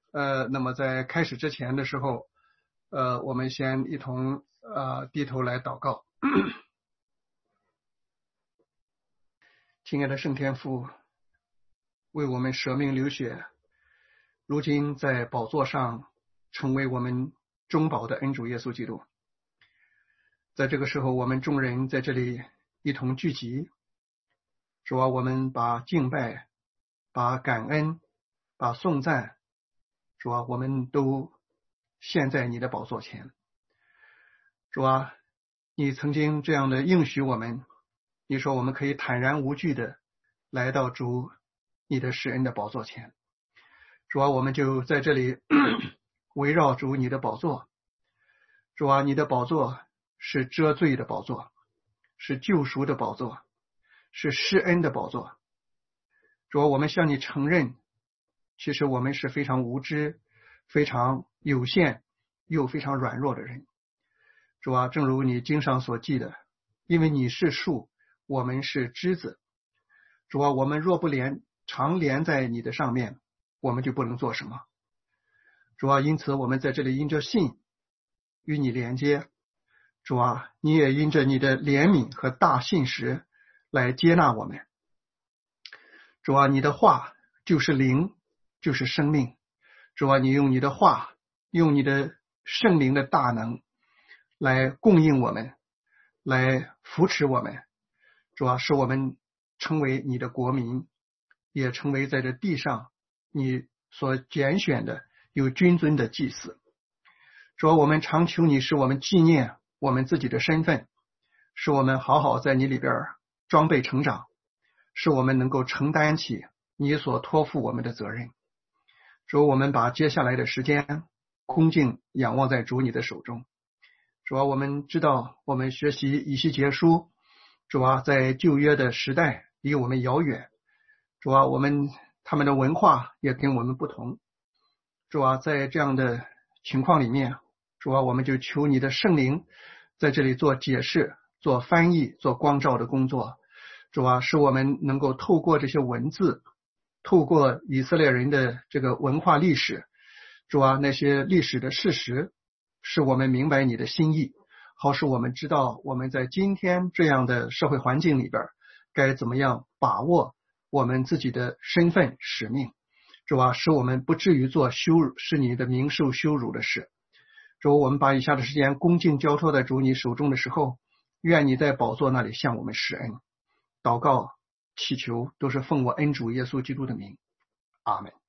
那么在开始之前的时候，我们先一同低头来祷告。亲爱的圣天父，为我们舍命流血，如今在宝座上成为我们中保的恩主耶稣基督。在这个时候，我们众人在这里一同聚集，主啊，我们把敬拜、把感恩、把颂赞，主啊，我们都献在你的宝座前。主啊，你曾经这样的应许我们，你说我们可以坦然无惧的来到主你的施恩的宝座前。主啊，我们就在这里围绕主你的宝座。主啊，你的宝座是遮罪的宝座，是救赎的宝座，是施恩的宝座。主啊，我们向你承认，其实我们是非常无知、非常有限又非常软弱的人。主啊，正如你经上所记的，因为你是树，我们是枝子。主啊，我们若不常连在你的上面，我们就不能做什么。主啊，因此我们在这里因着信与你连接。主啊，你也因着你的怜悯和大信实来接纳我们。主啊，你的话就是灵，就是生命。主啊，你用你的话，用你的圣灵的大能来供应我们，来扶持我们。主啊，使我们成为你的国民，也成为在这地上你所拣选的有君尊的祭司。主啊，我们常求你使我们纪念我们自己的身份，使我们好好在你里边装备成长，使我们能够承担起你所托付我们的责任。主，我们把接下来的时间恭敬仰望在主你的手中。主啊，我们知道我们学习以西结书，主啊，在旧约的时代离我们遥远。主啊，他们的文化也跟我们不同。主啊，在这样的情况里面，主啊，我们就求你的圣灵在这里做解释、做翻译、做光照的工作。主啊，使我们能够透过这些文字，透过以色列人的这个文化历史，主啊，那些历史的事实，使我们明白你的心意，好使我们知道我们在今天这样的社会环境里边该怎么样把握我们自己的身份使命。主啊，使我们不至于做使你的名受羞辱的事。主，我们把以下的时间恭敬交托在主你手中的时候，愿你在宝座那里向我们施恩。祷告祈求都是奉我恩主耶稣基督的名，阿们。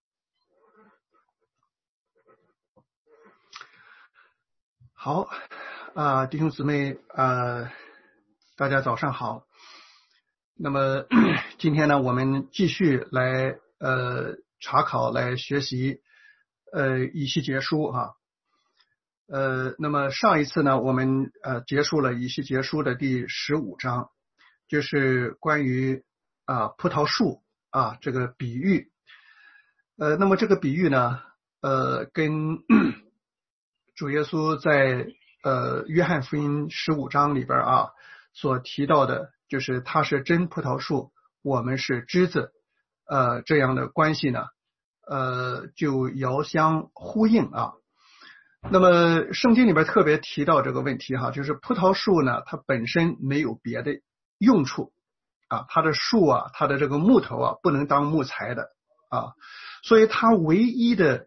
好弟兄姊妹大家早上好。那么今天呢，我们继续来查考来学习以西结书那么上一次呢，我们结束了以西结书的第15章，就是关于葡萄树这个比喻。那么这个比喻呢跟主耶稣在约翰福音15章里边所提到的，就是他是真葡萄树，我们是枝子这样的关系呢就遥相呼应那么圣经里边特别提到这个问题就是葡萄树呢，它本身没有别的用处它的树它的这个木头不能当木材的所以它唯一的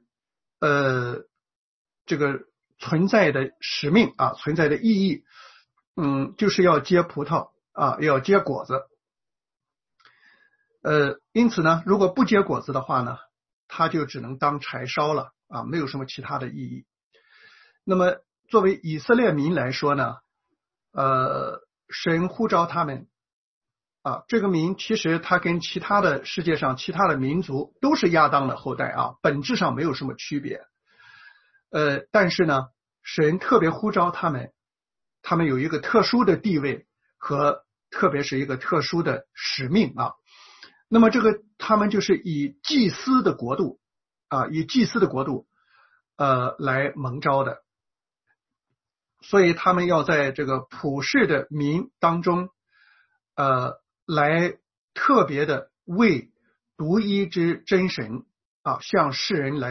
这个存在的使命存在的意义就是要结葡萄要结果子。因此呢，如果不结果子的话呢，它就只能当柴烧了没有什么其他的意义。那么作为以色列民来说呢，神呼召他们这个民其实他跟其他的世界上其他的民族都是亚当的后代本质上没有什么区别。但是呢，神特别呼召他们有一个特殊的地位和特别是一个特殊的使命那么这个他们就是以祭司的国度来蒙召的。所以他们要在这个普世的民当中来特别的为独一之真神向世人来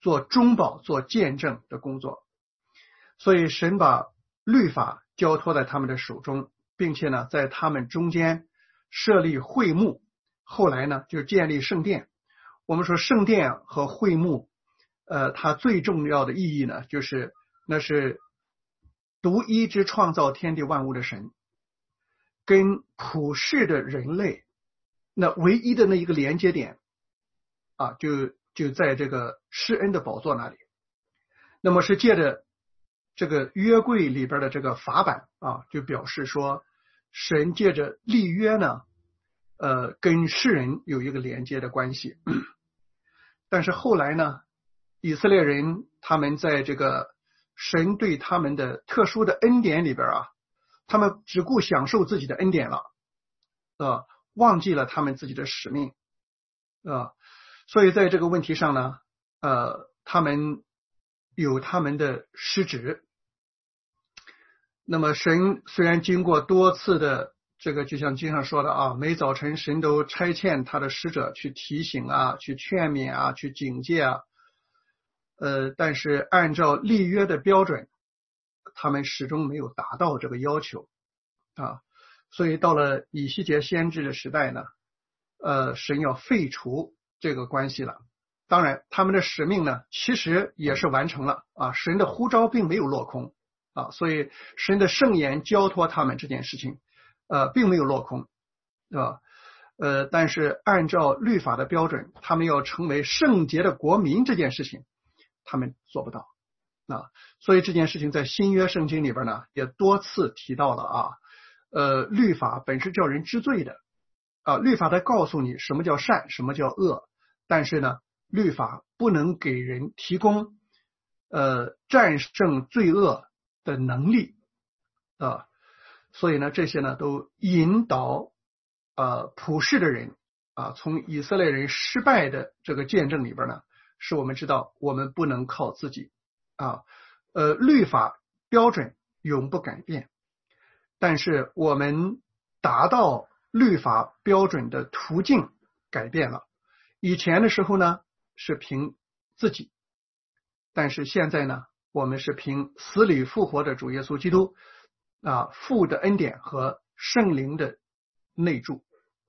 做中保、做见证的工作。所以神把律法交托在他们的手中，并且呢，在他们中间设立会幕，后来呢，就建立圣殿。我们说圣殿和会幕，它最重要的意义呢，就是那是独一之创造天地万物的神，跟普世的人类，那唯一的那一个连接点啊，就在这个施恩的宝座那里。那么是借着这个约柜里边的这个法版啊，就表示说神借着立约呢，跟世人有一个连接的关系。但是后来呢，以色列人他们在这个神对他们的特殊的恩典里边啊，他们只顾享受自己的恩典了，忘记了他们自己的使命，所以在这个问题上呢，他们有他们的失职。那么神虽然经过多次的这个，就像经上说的啊，每早晨神都差遣他的使者去提醒啊，去劝勉啊，去警戒啊，但是按照立约的标准，他们始终没有达到这个要求啊。所以到了以西结先知的时代呢，神要废除这个关系了。当然他们的使命呢其实也是完成了啊，神的呼召并没有落空啊，所以神的圣言交托他们这件事情并没有落空啊，但是按照律法的标准，他们要成为圣洁的国民这件事情他们做不到啊。所以这件事情在新约圣经里边呢也多次提到了啊，律法本是叫人知罪的啊，律法在告诉你什么叫善，什么叫恶，但是呢律法不能给人提供战胜罪恶的能力啊，所以呢这些呢都引导普世的人啊，从以色列人失败的这个见证里边呢，使我们知道我们不能靠自己啊，律法标准永不改变，但是我们达到律法标准的途径改变了。以前的时候呢是凭自己，但是现在呢我们是凭死里复活的主耶稣基督啊，父的恩典和圣灵的内助。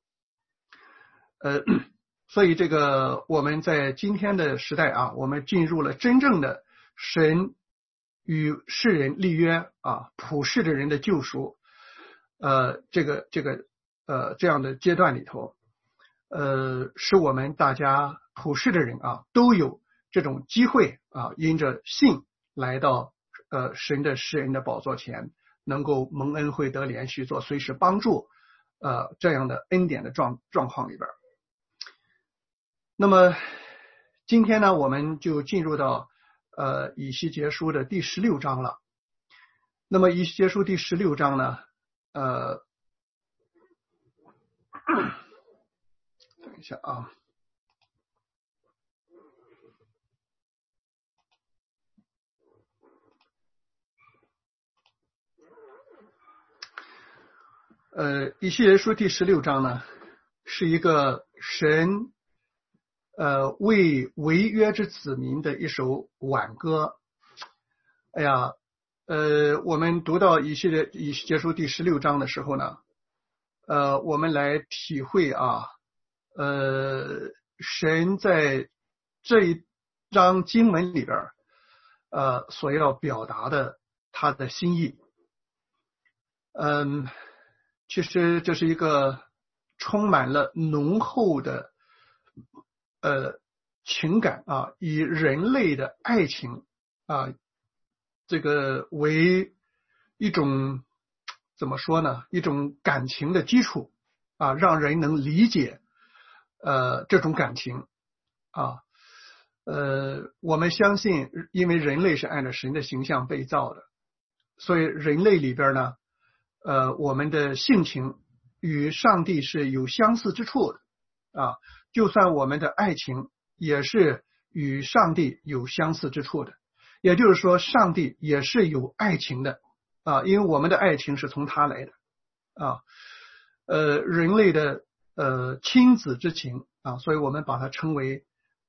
所以这个我们在今天的时代啊，我们进入了真正的神与世人立约啊，普世的人的救赎这样的阶段里头，使我们大家普世的人啊都有这种机会啊，因着信来到神的施恩的宝座前，能够蒙恩惠得连续做随时帮助这样的恩典的状况里边。那么今天呢我们就进入到以西结书的第16章了。那么以西结书第16章呢等一下啊，以西结书第16章呢是一个神为违约之子民的一首挽歌。哎呀，我们读到以西结书第16章的时候呢，我们来体会啊，神在这一章经文里边所要表达的他的心意。其实这是一个充满了浓厚的情感啊，以人类的爱情啊，这个为一种怎么说呢？一种感情的基础啊，让人能理解这种感情啊。我们相信，因为人类是按照神的形象被造的，所以人类里边呢，我们的性情与上帝是有相似之处的啊。就算我们的爱情也是与上帝有相似之处的，也就是说上帝也是有爱情的啊，因为我们的爱情是从他来的啊。人类的亲子之情啊，所以我们把它称为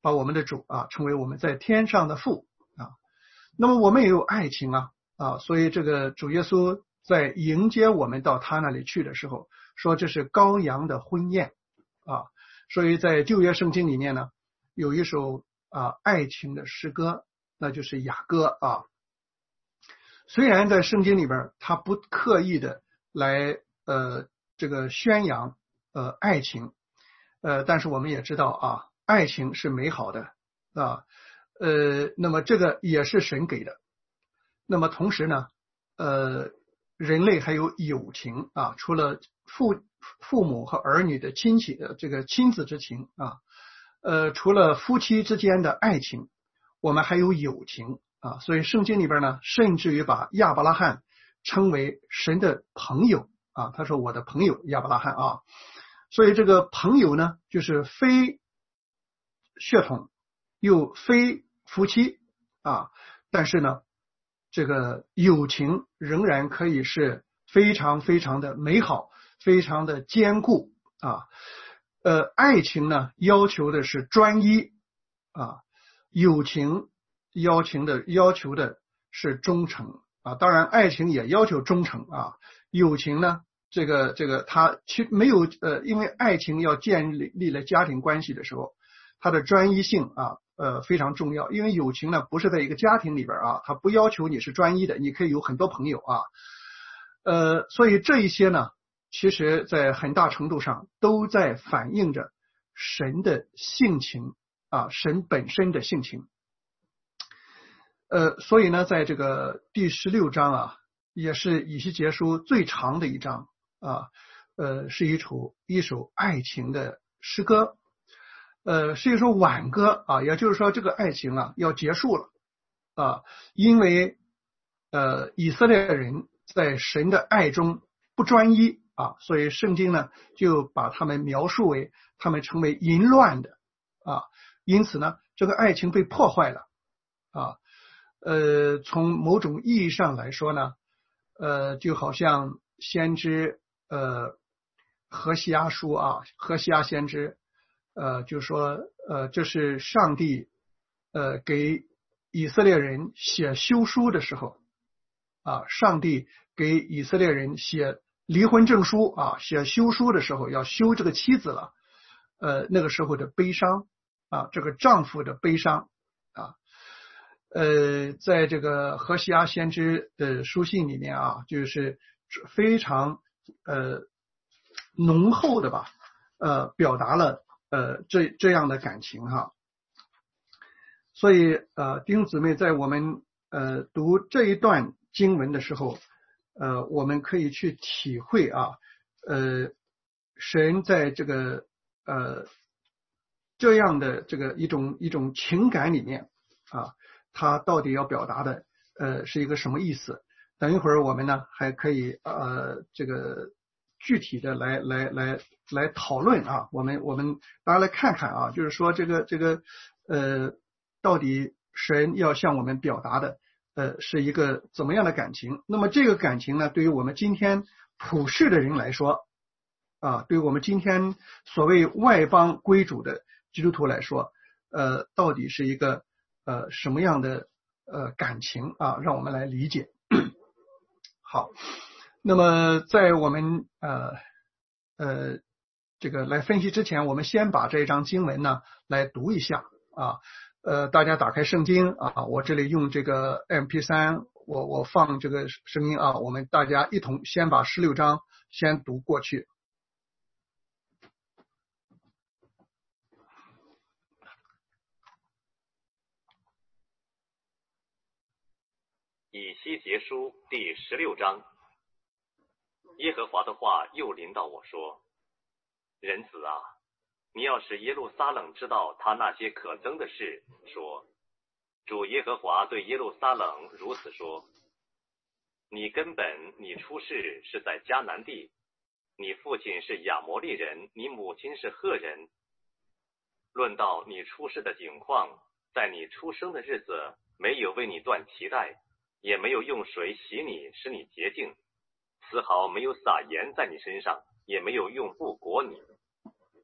把我们的主称为我们在天上的父那么我们也有爱情所以这个主耶稣在迎接我们到他那里去的时候，说这是羔羊的婚宴所以在旧约圣经里面呢，有一首爱情的诗歌，那就是雅歌虽然在圣经里边他不刻意的来这个宣扬爱情但是我们也知道爱情是美好的那么这个也是神给的。那么同时呢人类还有友情除了父母和儿女的亲戚的这个亲子之情除了夫妻之间的爱情，我们还有友情所以圣经里边呢，甚至于把亚伯拉罕称为神的朋友他说我的朋友亚伯拉罕所以这个朋友呢，就是非血统又非夫妻但是呢这个友情仍然可以是非常非常的美好，非常的坚固爱情呢要求的是专一友情要求的是忠诚当然爱情也要求忠诚友情呢这个它没有因为爱情要建立了家庭关系的时候，它的专一性非常重要。因为友情呢不是在一个家庭里边它不要求你是专一的，你可以有很多朋友所以这一些呢其实在很大程度上都在反映着神的性情神本身的性情所以呢在这个第16章也是以西结书最长的一章是一首爱情的诗歌是一首挽歌也就是说这个爱情要结束了因为以色列人在神的爱中不专一所以圣经呢就把他们描述为他们成为淫乱的因此呢这个爱情被破坏了从某种意义上来说呢就好像先知何西阿书何西阿先知就说这是上帝给以色列人写休书的时候上帝给以色列人写离婚证书写休书的时候要休这个妻子了那个时候的悲伤这个丈夫的悲伤在这个何西阿先知的书信里面就是非常浓厚的吧表达了这样的感情所以弟兄姊妹在我们读这一段经文的时候我们可以去体会神在这个这样的这个一种情感里面他到底要表达的是一个什么意思。等一会儿我们呢还可以这个具体的来讨论我们大家来看看就是说这个到底神要向我们表达的是一个怎么样的感情。那么这个感情呢对于我们今天普世的人来说对于我们今天所谓外邦归主的基督徒来说到底是一个什么样的感情让我们来理解。好，那么在我们这个来分析之前，我们先把这一章经文呢来读一下大家打开圣经我这里用这个 MP3 我放这个声音我们大家一同先把16章先读过去。 以西结书第16章，耶和华的话又临到我说：人子你要使耶路撒冷知道他那些可憎的事，说：主耶和华对耶路撒冷如此说：你出世是在迦南地，你父亲是亚摩利人，你母亲是赫人。论到你出世的景况，在你出生的日子，没有为你断脐带，也没有用水洗你使你洁净，丝毫没有撒盐在你身上，也没有用布裹你。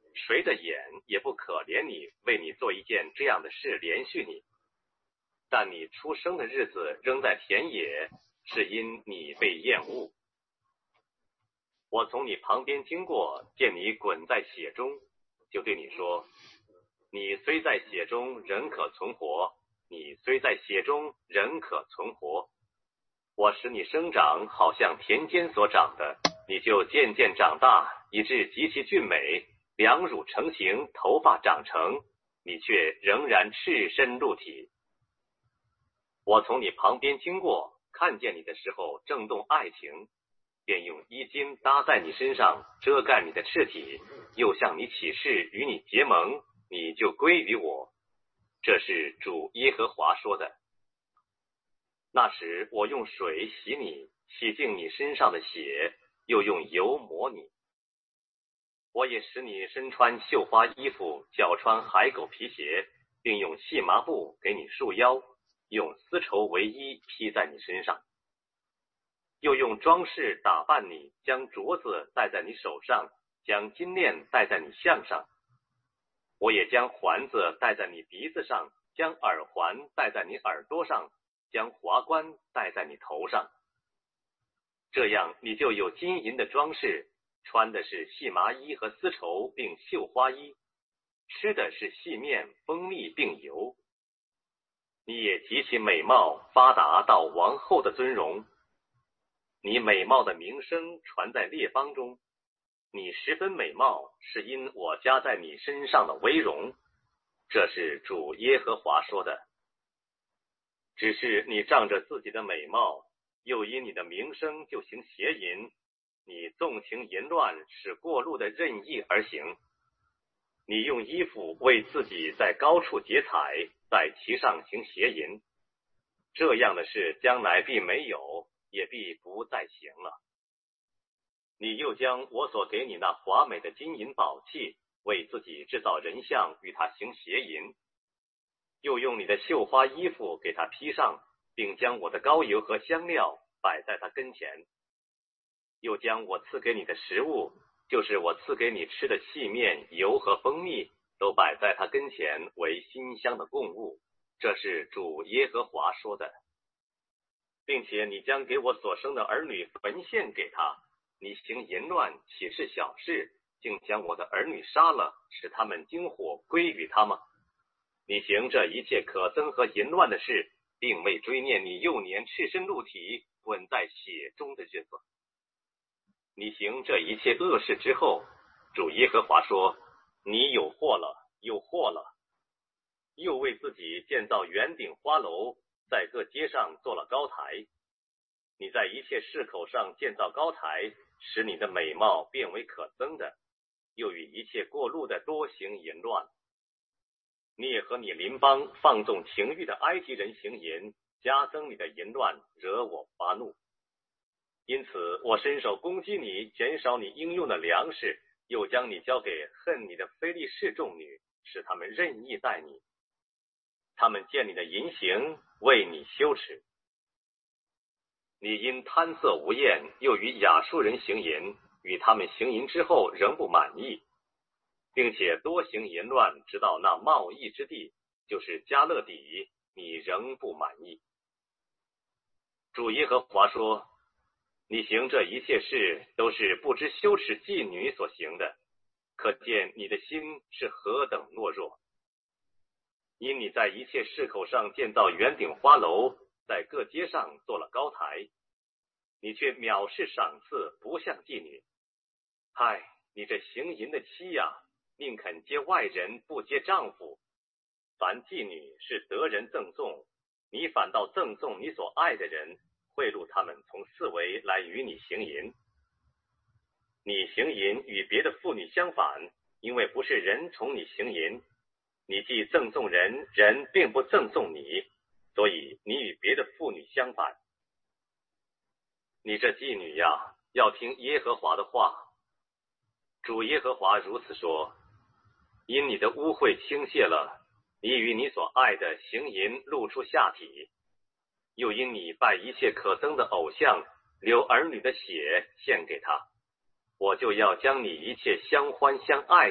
谁的眼也不可怜你，为你做一件这样的事连续你。但你出生的日子仍在田野，是因你被厌恶。我从你旁边经过，见你滚在血中，就对你说，你虽在血中仍可存活，你虽在血中仍可存活。我使你生长，好像田间所长的，你就渐渐长大，以致极其俊美，两乳成形，头发长成，你却仍然赤身露体。我从你旁边经过，看见你的时候正动爱情，便用衣襟搭在你身上，遮盖你的赤体，又向你起誓与你结盟，你就归于我。这是主耶和华说的。那时我用水洗你，洗净你身上的血，又用油抹你。我也使你身穿绣花衣服，脚穿海狗皮鞋，并用细麻布给你束腰，用丝绸为衣披在你身上，又用装饰打扮你，将镯子戴在你手上，将金链戴在你项上。我也将环子戴在你鼻子上，将耳环戴在你耳朵上，将华冠戴在你头上。这样你就有金银的装饰，穿的是细麻衣和丝绸并绣花衣，吃的是细面、蜂蜜并油。你也极其美貌，发达到王后的尊荣。你美貌的名声传在列邦中，你十分美貌，是因我加在你身上的威荣。这是主耶和华说的。只是你仗着自己的美貌，又因你的名声就行邪淫，你纵情淫乱，使过路的任意而行。你用衣服为自己在高处结彩，在其上行邪淫。这样的事将来必没有，也必不再行了。你又将我所给你那华美的金银宝器，为自己制造人像，与他行邪淫。又用你的绣花衣服给他披上，并将我的膏油和香料摆在他跟前。又将我赐给你的食物，就是我赐给你吃的细面、油和蜂蜜，都摆在他跟前为馨香的供物。这是主耶和华说的。并且你将给我所生的儿女焚献给他，你行淫乱，岂是小事，竟将我的儿女杀了，使他们经火归于他吗？你行这一切可憎和淫乱的事，并未追念你幼年赤身露体，滚在血中的日子。你行这一切恶事之后，主耶和华说，你有祸了，有祸了。又为自己建造圆顶花楼，在各街上做了高台。你在一切市口上建造高台，使你的美貌变为可憎的，又与一切过路的多行淫乱。你也和你邻邦放纵情欲的埃及人行淫，加增你的淫乱，惹我发怒。因此我伸手攻击你，减少你应用的粮食，又将你交给恨你的非利士众女，使他们任意待你。他们见你的淫行，为你羞耻。你因贪色无厌，又与亚述人行淫，与他们行淫之后仍不满意，并且多行淫乱，直到那贸易之地，就是加勒底，你仍不满意。主耶和华说，你行这一切事，都是不知羞耻妓女所行的，可见你的心是何等懦弱。因你在一切市口上建造圆顶花楼，在各街上做了高台，你却藐视赏赐，不像妓女。嗨，你这行淫的妻呀，宁肯接外人，不接丈夫。凡妓女是得人赠送，你反倒赠送你所爱的人，贿赂他们从四围来与你行淫。你行淫与别的妇女相反，因为不是人从你行淫，你既赠送人，人并不赠送你，所以你与别的妇女相反。你这妓女呀，要听耶和华的话。主耶和华如此说，因你的污秽倾泻了，你与你所爱的行淫，露出下体，又因你拜一切可憎的偶像，流儿女的血献给他，我就要将你一切相欢相爱的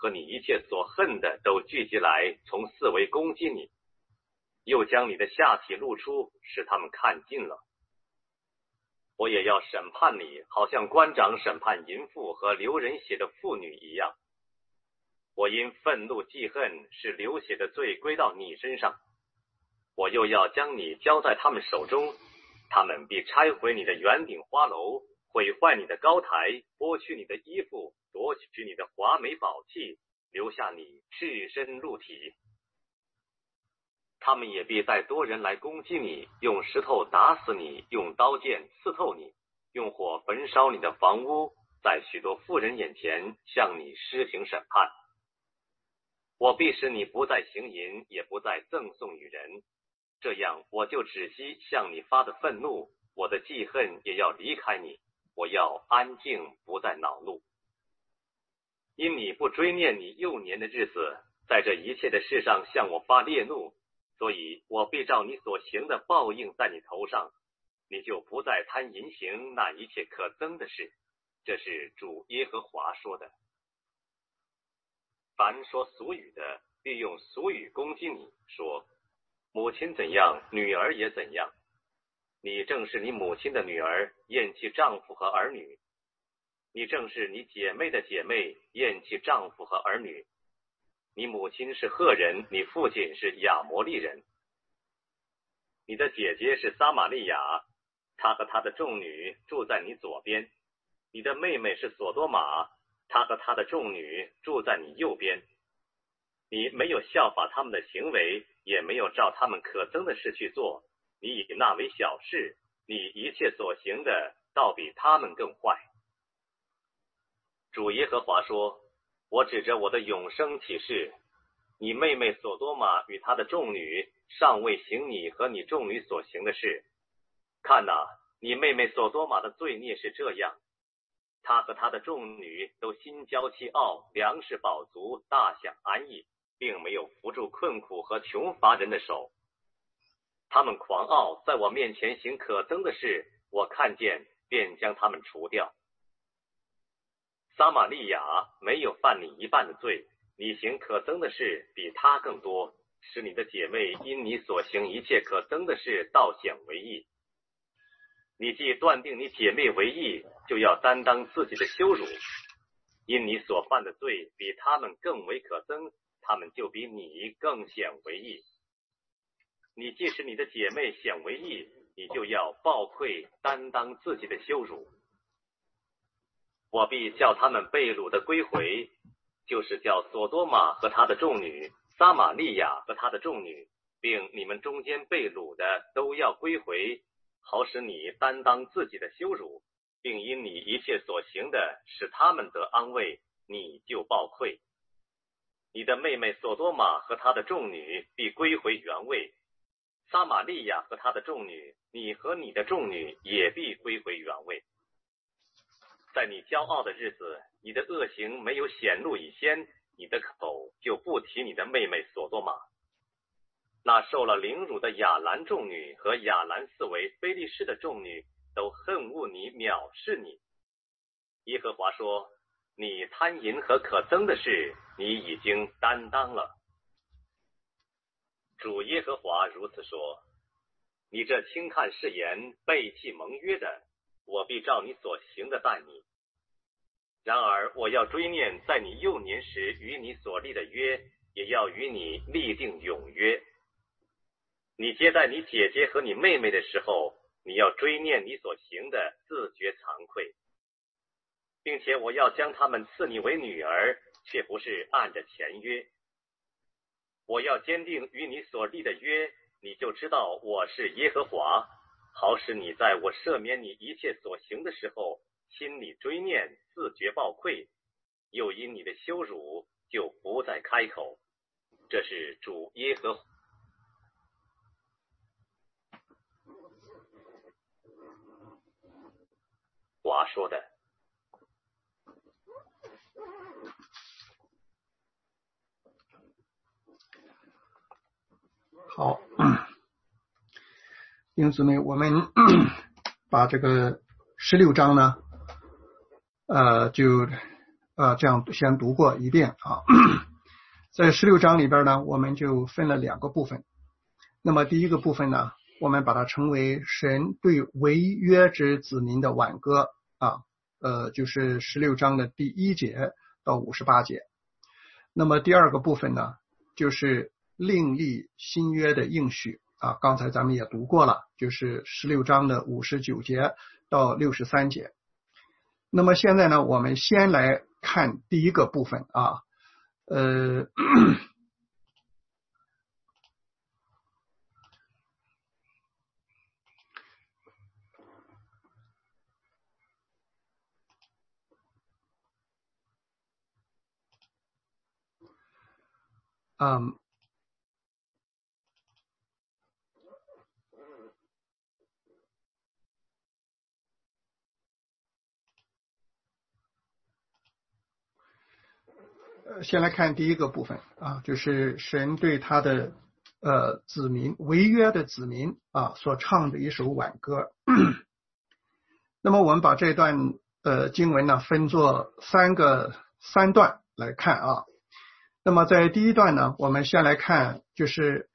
和你一切所恨的都聚集来，从四围攻击你，又将你的下体露出，使他们看尽了。我也要审判你，好像官长审判淫妇和流人血的妇女一样。我因愤怒记恨，使流血的罪归到你身上。我又要将你交在他们手中，他们必拆毁你的圆顶花楼，毁坏你的高台，剥去你的衣服，夺取你的华美宝器，留下你赤身露体。他们也必带多人来攻击你，用石头打死你，用刀剑刺透你，用火焚烧你的房屋，在许多妇人眼前向你施行审判。我必使你不再行淫，也不再赠送与人，这样我就止息向你发的愤怒，我的记恨也要离开你，我要安静，不再恼怒。因你不追念你幼年的日子，在这一切的事上向我发烈怒，所以我必照你所行的报应在你头上，你就不再贪淫行那一切可憎的事。这是主耶和华说的。凡说俗语的，必用俗语攻击你，说母亲怎样，女儿也怎样。你正是你母亲的女儿，厌弃丈夫和儿女；你正是你姐妹的姐妹，厌弃丈夫和儿女。你母亲是赫人，你父亲是亚摩利人。你的姐姐是撒玛利亚，她和她的众女住在你左边。你的妹妹是索多玛，她和她的众女住在你右边。你没有效法他们的行为，也没有照他们可憎的事去做，你以那为小事，你一切所行的倒比他们更坏。主耶和华说，我指着我的永生起誓，你妹妹索多玛与她的众女尚未行你和你众女所行的事。看哪，你妹妹索多玛的罪孽是这样，她和她的众女都心骄气傲，粮食饱足，大享安逸，并没有扶住困苦和穷乏人的手。他们狂傲，在我面前行可憎的事，我看见便将他们除掉。撒玛利亚没有犯你一半的罪，你行可憎的事比他更多，使你的姐妹因你所行一切可憎的事倒显为义。你既断定你姐妹为义，就要担当自己的羞辱，因你所犯的罪比他们更为可憎，他们就比你更显为义。你既使你的姐妹显为义，你就要抱愧担当自己的羞辱。我必叫他们被掳的归回，就是叫索多玛和他的众女，撒玛利亚和他的众女，并你们中间被掳的都要归回，好使你担当自己的羞辱，并因你一切所行的使他们得安慰，你就抱愧。你的妹妹索多玛和他的众女必归回原位，撒玛利亚和他的众女，你和你的众女也必归回原位。在你骄傲的日子，你的恶行没有显露以先，你的口就不提你的妹妹索多玛。那受了凌辱的亚兰众女和亚兰四围非利士的众女都恨恶你，藐视你。耶和华说，你贪淫和可憎的事，你已经担当了。主耶和华如此说，你这轻看誓言，背弃盟约的，我必照你所行的待你。然而我要追念在你幼年时与你所立的约，也要与你立定永约。你接待你姐姐和你妹妹的时候，你要追念你所行的，自觉惭愧，并且我要将他们赐你为女儿，却不是按着前约。我要坚定与你所立的约，你就知道我是耶和华，好使你在我赦免你一切所行的时候，心里追念，自觉抱愧，又因你的羞辱就不再开口。这是主耶和华说的。 好，弟兄姊妹，我们把这个16章呢，就这样先读过一遍啊。在16章里边呢，我们就分了2个部分。那么第一个部分呢，我们把它称为神对违约之子民的挽歌啊，就是16章的第1节到58节。那么第二个部分呢，就是另立新约的应许啊，刚才咱们也读过了，就是16章的59节到63节。那么现在呢，我们先来看第一个部分啊，先来看第一个部分啊，就是神对他的子民违约的子民啊所唱的一首挽歌。那么我们把这段经文呢分作3段来看啊。那么在第一段呢，我们先来看就是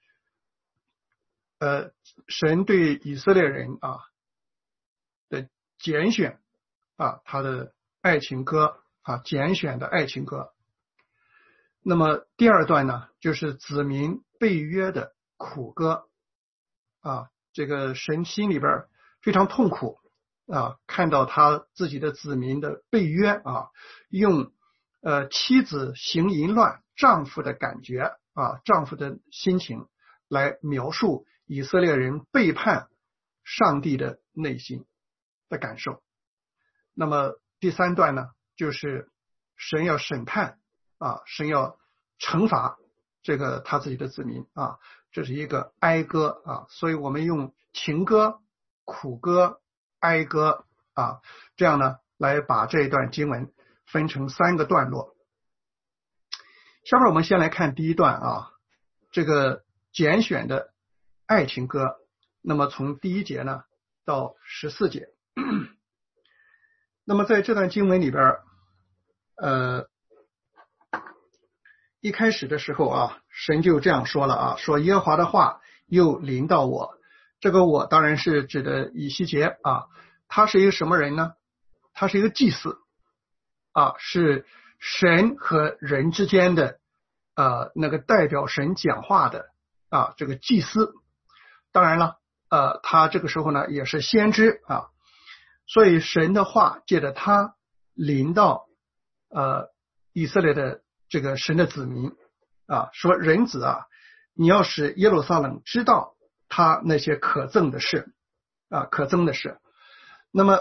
神对以色列人啊的拣选啊，他的爱情歌啊，拣选的爱情歌。那么第二段呢，就是子民被约的苦歌啊，这个神心里边非常痛苦啊，看到他自己的子民的被约啊，用妻子行淫乱丈夫的感觉啊，丈夫的心情来描述以色列人背叛上帝的内心的感受。那么第3段呢，就是神要审判啊，神要惩罚这个他自己的子民啊，这是一个哀歌啊，所以我们用情歌、苦歌、哀歌啊，这样呢来把这一段经文分成3个段落。下面我们先来看第一段啊，这个拣选的爱情歌。那么从第1节呢到14节。那么在这段经文里边一开始的时候啊，神就这样说了啊，说耶和华的话又临到我。这个我当然是指的以西结啊，他是一个什么人呢？他是一个祭司啊，是神和人之间的那个代表神讲话的啊，这个祭司。当然了他这个时候呢也是先知啊，所以神的话借着他临到以色列的这个神的子民啊，说人子啊，你要使耶路撒冷知道他那些可憎的事啊，可憎的事。那么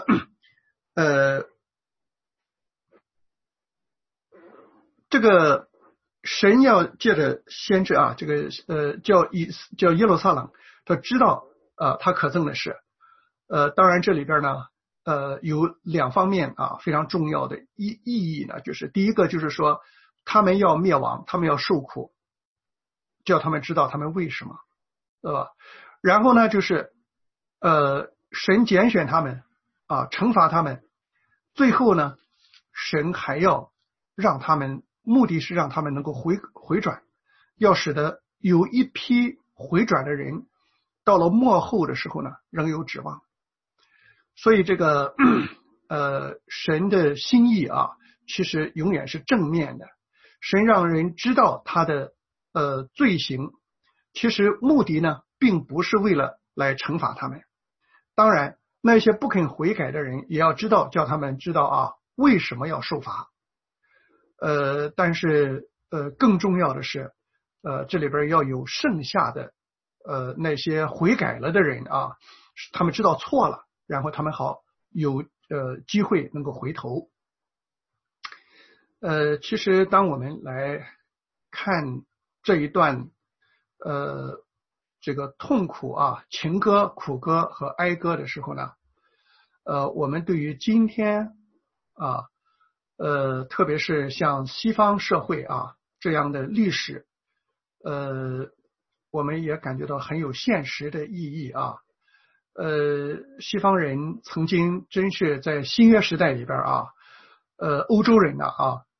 这个神要借着先知啊，这个叫耶路撒冷，他知道他可憎的事。当然这里边呢有2方面啊非常重要的意义呢，就是第一个就是说他们要灭亡，他们要受苦，叫他们知道他们为什么，对吧？然后呢就是神拣选他们啊，惩罚他们，最后呢神还要让他们，目的是让他们能够回转，要使得有一批回转的人到了末后的时候呢仍有指望。所以这个神的心意啊其实永远是正面的，神让人知道他的罪行，其实目的呢并不是为了来惩罚他们，当然那些不肯悔改的人也要知道，叫他们知道啊为什么要受罚。但是更重要的是这里边要有剩下的那些悔改了的人啊，他们知道错了，然后他们好有机会能够回头。其实当我们来看这一段这个痛苦啊情歌、苦歌和哀歌的时候呢，我们对于今天啊特别是像西方社会啊这样的历史我们也感觉到很有现实的意义啊。西方人曾经真是在新约时代里边啊欧洲人呢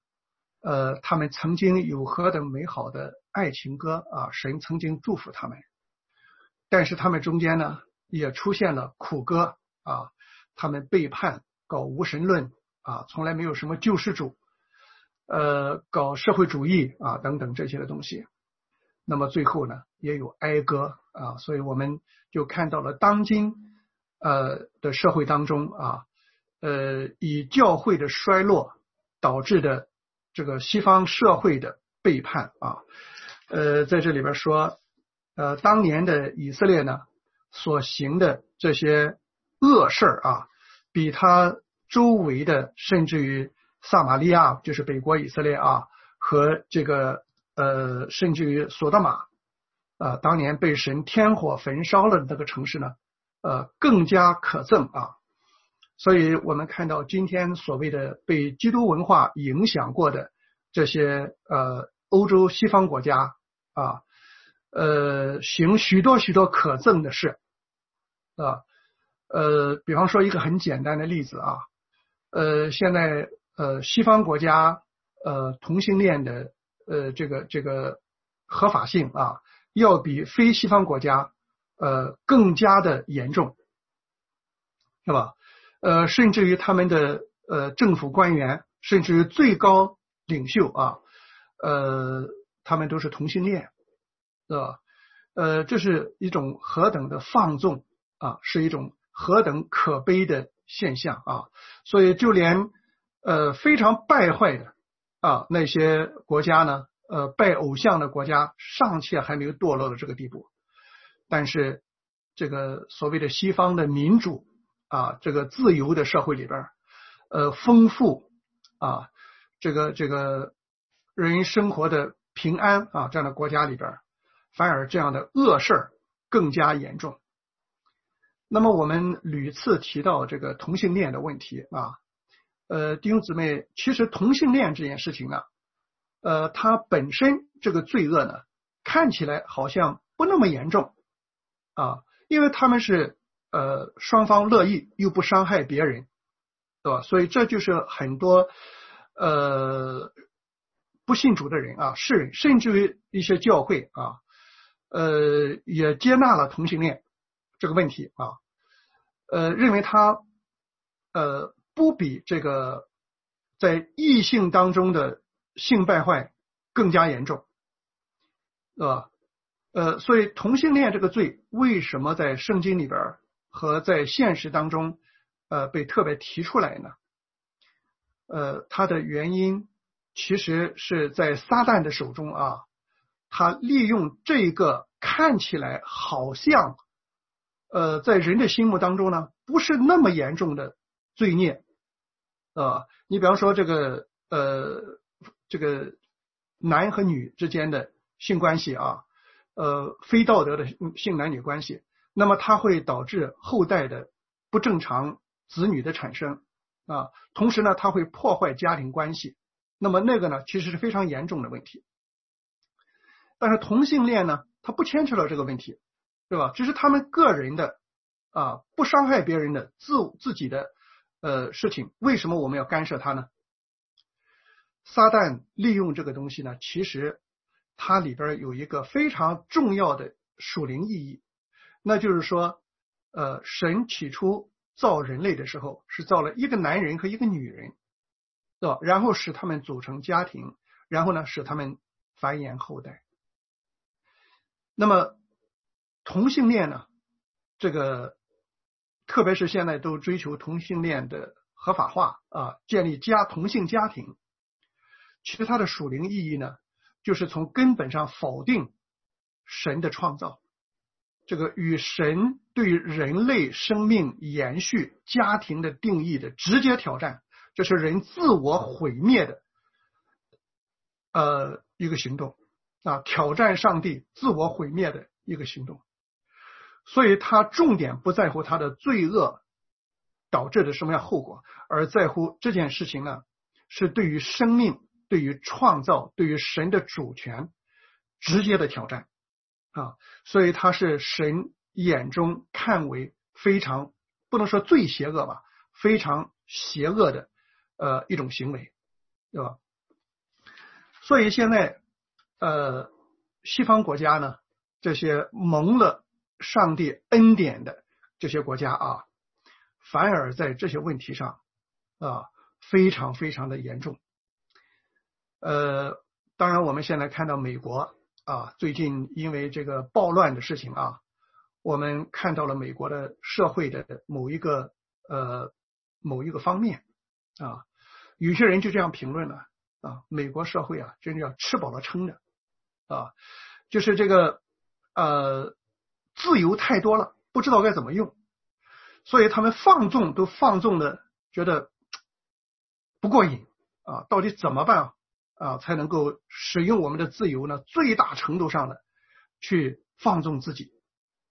他们曾经有何等美好的爱情歌啊，神曾经祝福他们，但是他们中间呢也出现了苦歌啊，他们背叛，搞无神论啊，从来没有什么救世主，搞社会主义啊等等这些的东西。那么最后呢也有哀歌啊，所以我们就看到了当今的社会当中啊，以教会的衰落导致的这个西方社会的背叛啊，在这里边说，当年的以色列呢所行的这些恶事啊，比他周围的甚至于撒玛利亚，就是北国以色列啊，和这个甚至于索多玛当年被神天火焚烧了的那个城市呢，更加可憎啊。所以我们看到今天所谓的被基督文化影响过的这些欧洲西方国家啊，行许多许多可憎的事啊，比方说一个很简单的例子啊，现在西方国家同性恋的这个合法性啊，要比非西方国家更加的严重，是吧？甚至于他们的政府官员，甚至于最高领袖啊，他们都是同性恋，是吧？这是一种何等的放纵啊，是一种何等可悲的现象啊！所以就连非常败坏的啊那些国家呢，拜偶像的国家尚且还没有堕落到这个地步，但是这个所谓的西方的民主啊，这个自由的社会里边，丰富啊，这个人生活的平安啊，这样的国家里边，反而这样的恶事更加严重。那么我们屡次提到这个同性恋的问题啊，弟兄姊妹，其实同性恋这件事情呢，它本身这个罪恶呢，看起来好像不那么严重啊，因为他们是双方乐意又不伤害别人，对吧？所以这就是很多不信主的人啊，世人，甚至于一些教会啊，也接纳了同性恋这个问题啊，认为他不比这个在异性当中的性败坏更加严重，所以同性恋这个罪为什么在圣经里边和在现实当中被特别提出来呢？它的原因其实是在撒旦的手中啊，他利用这个看起来好像在人的心目当中呢不是那么严重的罪孽你比方说这个男和女之间的性关系啊，非道德的性男女关系，那么它会导致后代的不正常子女的产生啊，同时呢它会破坏家庭关系，那么那个呢其实是非常严重的问题。但是同性恋呢，它不牵扯到这个问题，对吧？只是他们个人的不伤害别人的自己的事情，为什么我们要干涉它呢？撒旦利用这个东西呢，其实它里边有一个非常重要的属灵意义，那就是说神起初造人类的时候是造了一个男人和一个女人，对吧？然后使他们组成家庭，然后呢使他们繁衍后代。那么同性恋呢，这个特别是现在都追求同性恋的合法化建立同性家庭，其实它的属灵意义呢，就是从根本上否定神的创造，这个与神对人类生命延续家庭的定义的直接挑战，这是人自我毁灭的一个行动挑战上帝自我毁灭的一个行动。所以他重点不在乎他的罪恶导致的什么样后果，而在乎这件事情呢，是对于生命、对于创造、对于神的主权直接的挑战所以他是神眼中看为非常不能说最邪恶吧，非常邪恶的一种行为，对吧？ 所以现在西方国家呢，这些蒙了上帝恩典的这些国家啊，反而在这些问题上非常非常的严重。当然我们现在看到美国最近因为这个暴乱的事情我们看到了美国的社会的某一个方面有些人就这样评论了美国社会真的要吃饱了撑的就是这个自由太多了，不知道该怎么用，所以他们放纵的觉得不过瘾到底怎么办才能够使用我们的自由呢最大程度上的去放纵自己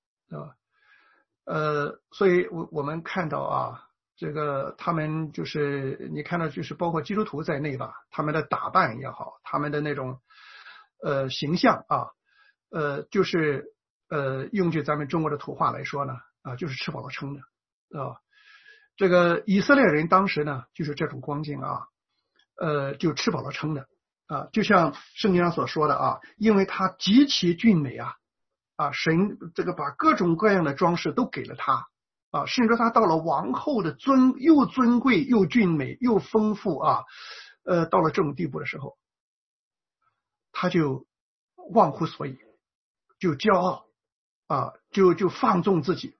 所以我们看到这个他们就是你看到就是包括基督徒在内吧，他们的打扮也好，他们的那种形象就是用句咱们中国的土话来说呢就是吃饱了撑的这个以色列人当时呢就是这种光景就吃饱了撑的就像圣经上所说的因为他极其俊美神这个把各种各样的装饰都给了他甚至他到了王后的又尊贵又俊美又丰富到了这种地步的时候，他就忘乎所以，就骄傲就放纵自己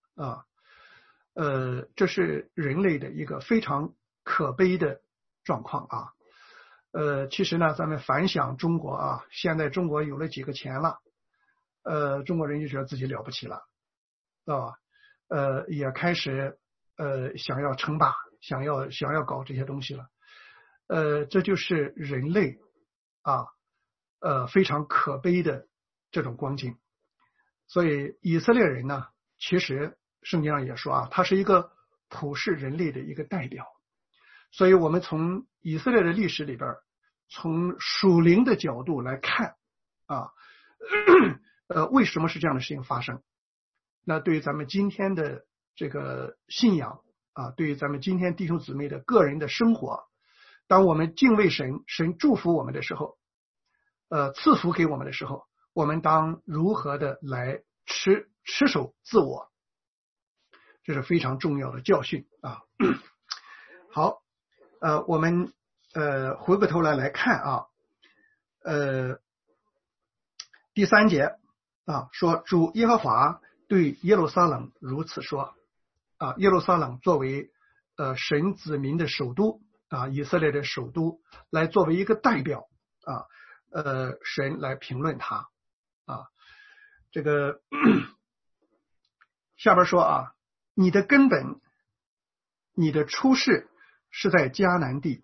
这是人类的一个非常可悲的状况其实呢咱们反想中国现在中国有了几个钱了中国人就觉得自己了不起了也开始想要称霸，想要搞这些东西了这就是人类非常可悲的这种光景。所以以色列人呢，其实圣经上也说他是一个普世人类的一个代表。所以我们从以色列的历史里边，从属灵的角度来看为什么是这样的事情发生？那对于咱们今天的这个信仰对于咱们今天弟兄姊妹的个人的生活，当我们敬畏神，神祝福我们的时候赐福给我们的时候，我们当如何的来持守自我，这是非常重要的教训好我们回过头来看第3节说主耶和华对耶路撒冷如此说耶路撒冷作为神子民的首都以色列的首都，来作为一个代表神来评论他这个下边说你的根本，你的出世是在迦南地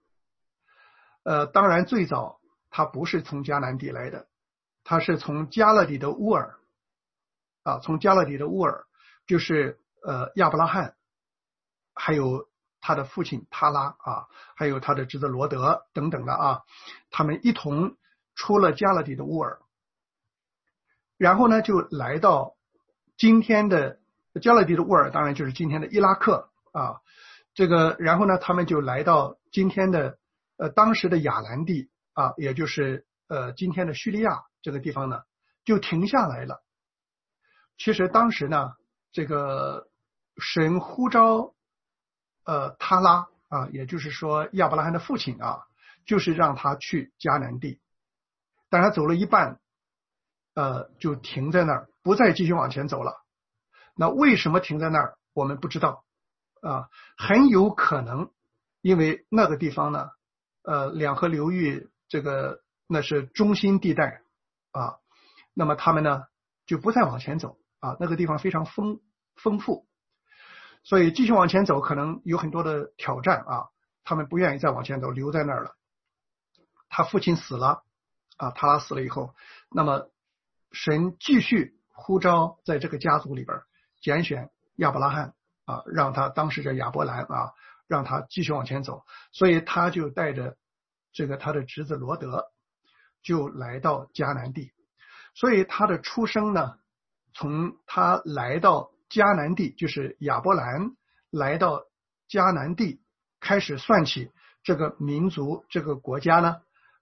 当然最早他不是从迦南地来的，他是从加勒底的乌尔从加勒底的乌尔就是亚伯拉罕还有他的父亲他拉还有他的侄子罗德等等的他们一同出了加勒底的乌尔，然后呢就来到今天的加勒底的乌尔，当然就是今天的伊拉克这个然后呢他们就来到今天的当时的亚兰地也就是今天的叙利亚这个地方呢就停下来了。其实当时呢这个神呼召他拉也就是说亚伯拉罕的父亲就是让他去迦南地，但他走了一半就停在那儿，不再继续往前走了。那为什么停在那儿我们不知道很有可能因为那个地方呢两河流域这个那是中心地带那么他们呢就不再往前走那个地方非常丰富，所以继续往前走可能有很多的挑战他们不愿意再往前走，留在那儿了。他父亲死了他拉死了以后，那么神继续呼召在这个家族里边拣选亚伯拉罕让他当时叫亚伯兰让他继续往前走，所以他就带着这个他的侄子罗德就来到迦南地。所以他的出生呢，从他来到迦南地，就是亚伯兰来到迦南地开始算起，这个民族这个国家呢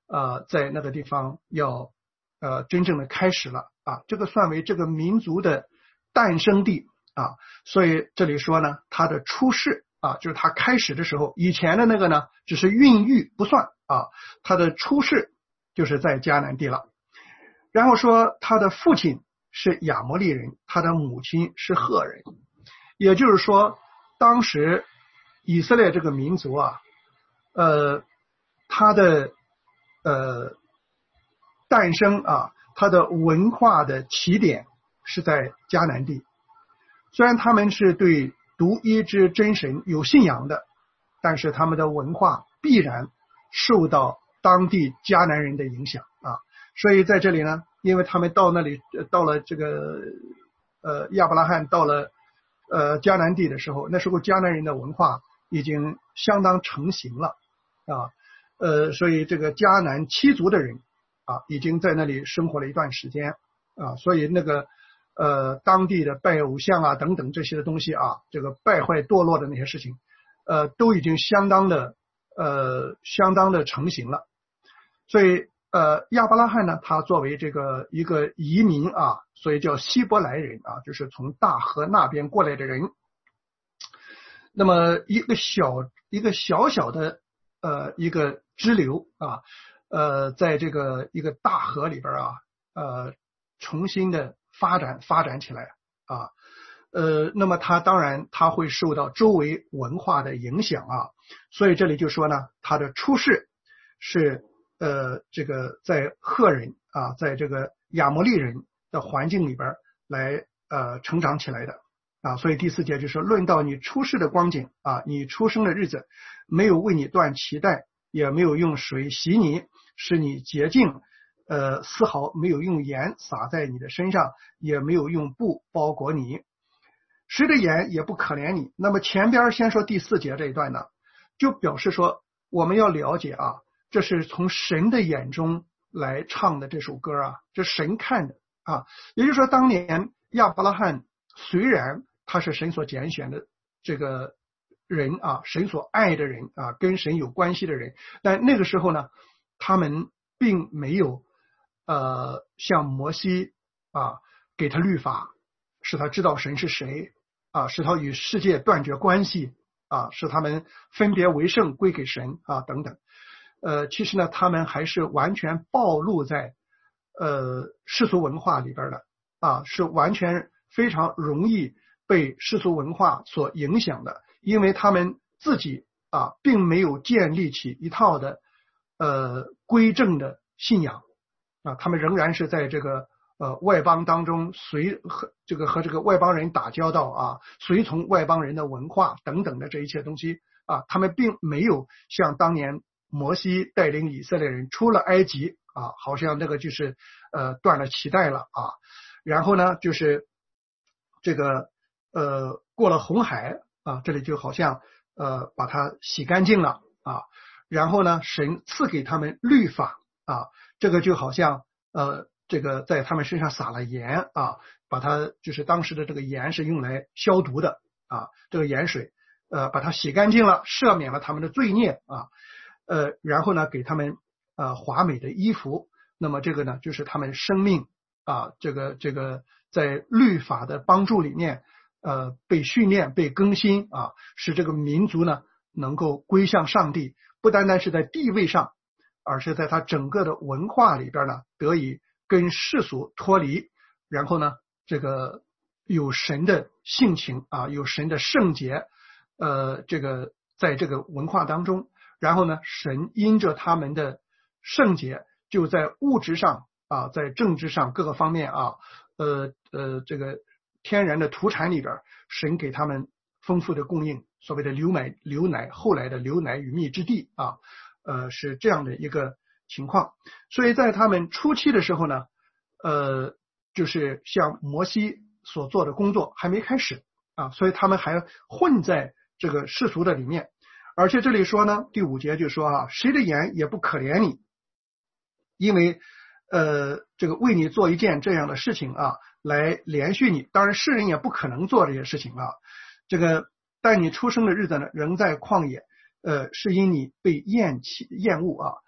在那个地方要真正的开始了啊，这个算为这个民族的诞生地啊，所以这里说呢，它的出世啊，就是它开始的时候，以前的那个呢只是孕育不算啊，它的出世就是在迦南地了。然后说他的父亲是亚摩利人，他的母亲是赫人，也就是说当时以色列这个民族啊，他的诞生啊，他的文化的起点是在迦南地。虽然他们是对独一之真神有信仰的，但是他们的文化必然受到当地迦南人的影响啊。所以在这里呢，因为他们到那里到了这个亚伯拉罕到了迦南地的时候，那时候迦南人的文化已经相当成型了啊，所以这个迦南七族的人啊，已经在那里生活了一段时间啊，所以那个当地的拜偶像啊等等这些的东西啊，这个败坏堕落的那些事情，都已经相当的成型了。所以亚伯拉罕呢，他作为这个一个移民啊，所以叫希伯来人啊，就是从大河那边过来的人。那么一个小小的一个支流啊，在这个一个大河里边啊，重新的发展起来啊，那么他当然他会受到周围文化的影响啊，所以这里就说呢，他的出世是这个在赫人啊，在这个亚摩利人的环境里边来成长起来的啊，所以第4节就说，论到你出世的光景啊，你出生的日子，没有为你断脐带，也没有用水洗你，使你洁净，丝毫没有用盐撒在你的身上，也没有用布包裹你，谁的盐也不可怜你。那么前边先说第4节这一段呢，就表示说我们要了解啊，这是从神的眼中来唱的这首歌啊，这是神看的啊。也就是说，当年亚伯拉罕虽然他是神所拣选的这个人啊，神所爱的人啊，跟神有关系的人，但那个时候呢，他们并没有像摩西啊给他律法，使他知道神是谁啊，使他与世界断绝关系啊，使他们分别为圣归给神啊等等。其实呢，他们还是完全暴露在世俗文化里边的啊，是完全非常容易被世俗文化所影响的，因为他们自己啊并没有建立起一套的归正的信仰啊，他们仍然是在这个外邦当中和这个外邦人打交道啊，随从外邦人的文化等等的这一切东西啊，他们并没有像当年摩西带领以色列人出了埃及啊，好像那个就是断了脐带了啊，然后呢就是这个过了红海啊，这里就好像把它洗干净了啊，然后呢神赐给他们律法啊，这个就好像这个在他们身上撒了盐啊，把它就是当时的这个盐是用来消毒的啊，这个盐水把它洗干净了，赦免了他们的罪孽啊，然后呢给他们华美的衣服，那么这个呢就是他们生命啊这个在律法的帮助里面被训练被更新啊，使这个民族呢能够归向上帝，不单单是在地位上，而是在他整个的文化里边呢得以跟世俗脱离，然后呢这个有神的性情啊，有神的圣洁这个在这个文化当中，然后呢神因着他们的圣洁，就在物质上啊，在政治上各个方面啊这个天然的土产里边，神给他们丰富的供应，所谓的流奶后来的流奶与蜜之地啊，是这样的一个情况。所以在他们初期的时候呢就是像摩西所做的工作还没开始啊，所以他们还混在这个世俗的里面。而且这里说呢，第5节就说啊，谁的盐也不可怜你，因为这个为你做一件这样的事情啊，来连续你，当然世人也不可能做这些事情啊。这个但你出生的日子呢，仍在旷野，是因你被厌恶啊。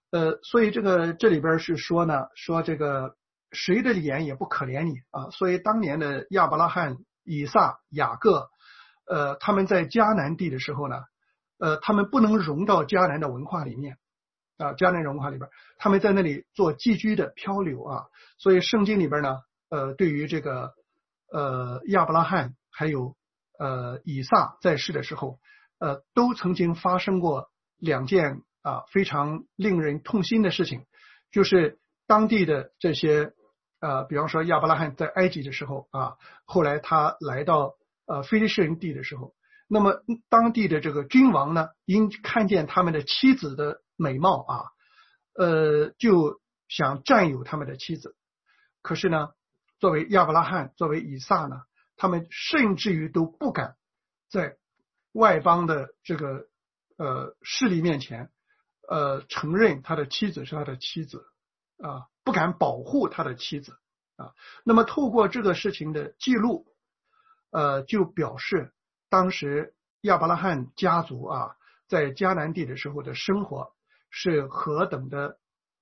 所以这里边是说呢，说这个谁的脸也不可怜你啊。所以当年的亚伯拉罕、以撒、雅各，他们在迦南地的时候呢，他们不能融到迦南的文化里面啊，迦南文化里边，他们在那里做寄居的漂流啊。所以圣经里边呢，对于这个亚伯拉罕还有以撒在世的时候，都曾经发生过2件非常令人痛心的事情，就是当地的这些比方说亚伯拉罕在埃及的时候啊，后来他来到非利士人地的时候，那么当地的这个君王呢，因看见他们的妻子的美貌啊，就想占有他们的妻子。可是呢，作为亚伯拉罕，作为以撒呢，他们甚至于都不敢在外邦的这个势力面前承认他的妻子是他的妻子啊，不敢保护他的妻子啊。那么透过这个事情的记录，就表示当时亚伯拉罕家族啊在迦南地的时候的生活是何等的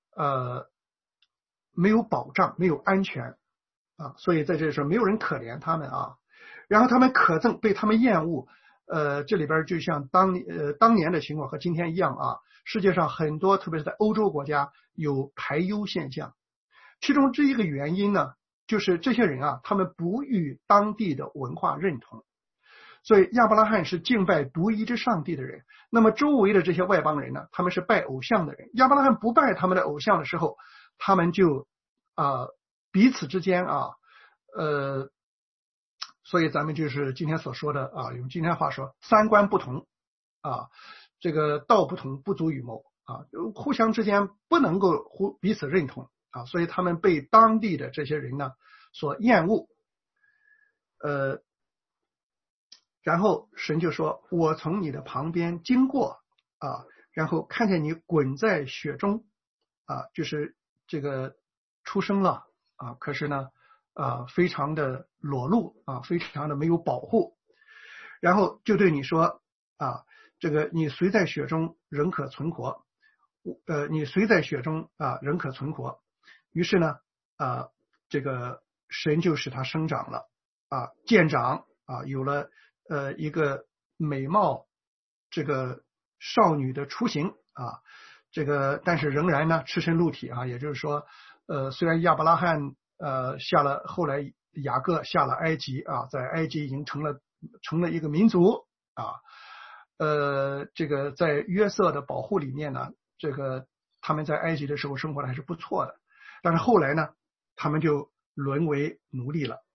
没有保障，没有安全啊。所以在这时候没有人可怜他们啊，然后他们可憎，被他们厌恶。这里边就像当年的情况和今天一样啊，世界上很多特别是在欧洲国家有排忧现象，其中这一个原因呢，就是这些人啊，他们不与当地的文化认同。所以亚伯拉罕是敬拜独一之上帝的人，那么周围的这些外邦人呢，他们是拜偶像的人。亚伯拉罕不拜他们的偶像的时候，他们就彼此之间啊所以咱们就是今天所说的啊，用今天话说，三观不同啊，这个道不同不足与谋啊，互相之间不能够彼此认同啊，所以他们被当地的这些人呢所厌恶。然后神就说，我从你的旁边经过啊，然后看见你滚在血中啊，就是这个出生了啊，可是呢非常的裸露啊，非常的没有保护，然后就对你说啊，这个你虽在血中仍可存活，你虽在血中仍可存活。于是呢这个神就使他生长了啊，见长啊，有了一个美貌这个少女的雏形啊，这个但是仍然呢赤身露体啊，也就是说虽然亚伯拉罕后来雅各下了埃及啊，在埃及已经成了一个民族啊，这个在约瑟的保护里面呢，这个他们在埃及的时候生活的还是不错的，但是后来呢，他们就沦为奴隶了。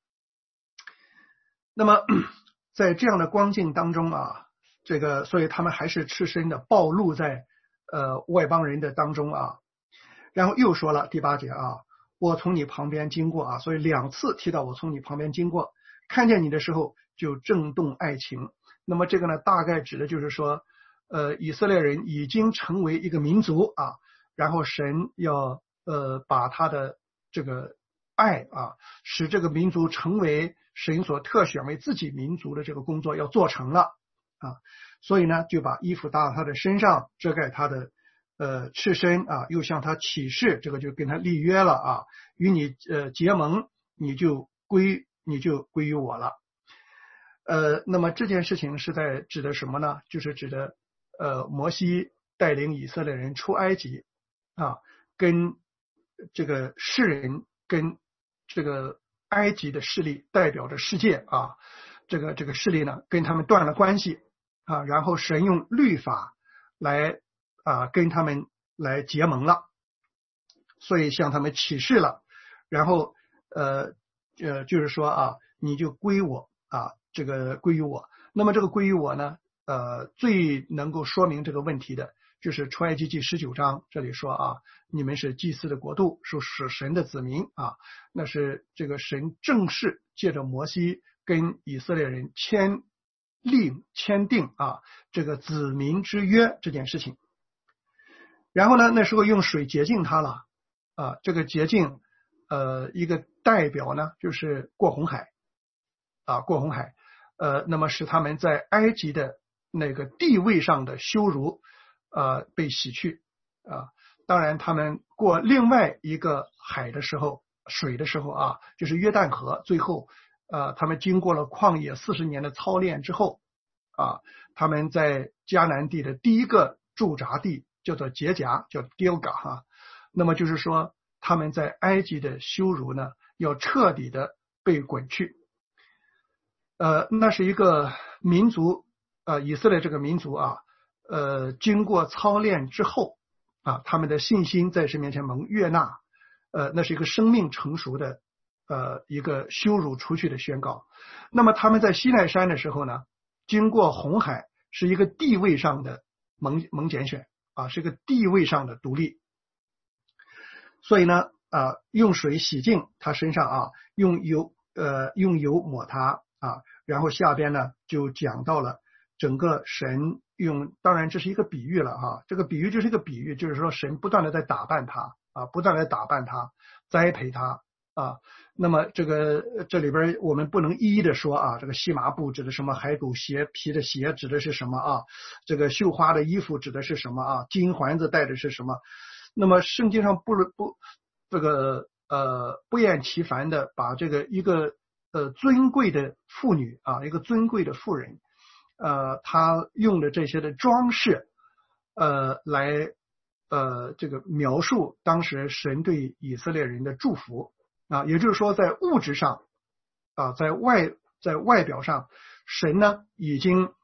那么在这样的光景当中啊，这个所以他们还是赤身的暴露在外邦人的当中啊。然后又说了第8节啊，我从你旁边经过啊，所以2次提到我从你旁边经过，看见你的时候就震动爱情。那么这个呢，大概指的就是说以色列人已经成为一个民族啊，然后神要把他的这个爱啊，使这个民族成为神所特选为自己民族的这个工作要做成了啊，所以呢就把衣服搭到他的身上，遮盖他的赤身啊，又向他起誓，这个就跟他立约了啊，与你结盟，你就归于我了。那么这件事情是在指的什么呢？就是指的摩西带领以色列人出埃及啊，跟这个世人跟这个埃及的势力代表着世界啊，这个势力呢跟他们断了关系啊，然后神用律法来跟他们来结盟了，所以向他们起誓了，然后就是说啊，你就归我啊，这个归于我。那么这个归于我呢最能够说明这个问题的就是出埃及记19章，这里说啊，你们是祭司的国度，是神的子民啊，那是这个神正式借着摩西跟以色列人签订啊这个子民之约这件事情。然后呢，那时候用水洁净他了啊，这个洁净一个代表呢就是过红海啊，过红海那么使他们在埃及的那个地位上的羞辱被洗去啊， 当然他们过另外一个水的时候啊，就是约旦河，最后他们经过了旷野40年的操练之后啊，他们在迦南地的第一个驻扎地叫做结甲，叫 Gilgal 哈。那么就是说他们在埃及的羞辱呢，要彻底的被滚去。那是一个民族，以色列这个民族啊，经过操练之后啊，他们的信心在神面前蒙悦纳，那是一个生命成熟的一个羞辱出去的宣告。那么他们在西奈山的时候呢，经过红海，是一个地位上的蒙拣选啊，是一个地位上的独立。所以呢用水洗净他身上啊，用油抹他啊，然后下边呢就讲到了整个神用，当然这是一个比喻了哈，这个比喻就是一个比喻，就是说神不断的在打扮他啊，不断的打扮他，栽培他啊。那么这里边我们不能一一的说啊，这个细麻布指的什么，海狗鞋皮的鞋指的是什么啊，这个绣花的衣服指的是什么啊，金环子戴的是什么。那么圣经上不厌其烦的把这个一个尊贵的妇女啊，一个尊贵的妇人，她用的这些的装饰来这个描述当时神对以色列人的祝福啊，也就是说在物质上啊，在外表上，神呢已经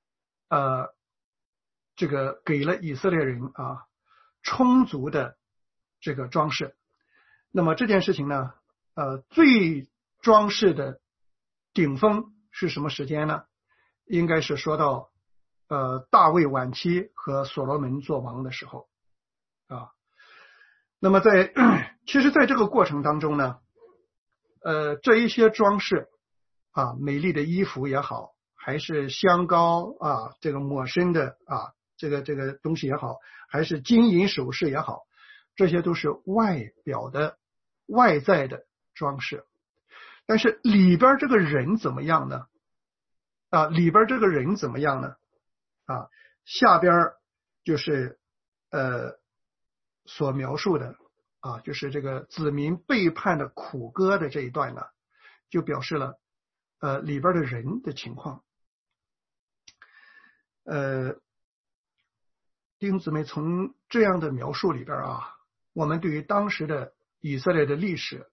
这个给了以色列人啊充足的这个装饰。那么这件事情呢最装饰的顶峰是什么时间呢？应该是说到大卫晚期和所罗门做王的时候啊。那么其实在这个过程当中呢这一些装饰啊，美丽的衣服也好，还是香膏啊，这个抹身的啊这个东西也好，还是金银首饰也好，这些都是外在的装饰。但是里边这个人怎么样呢？下边就是所描述的啊，就是这个子民背叛的苦歌的这一段呢，就表示了里边的人的情况。弟兄姊妹，从这样的描述里边啊，我们对于当时的以色列的历史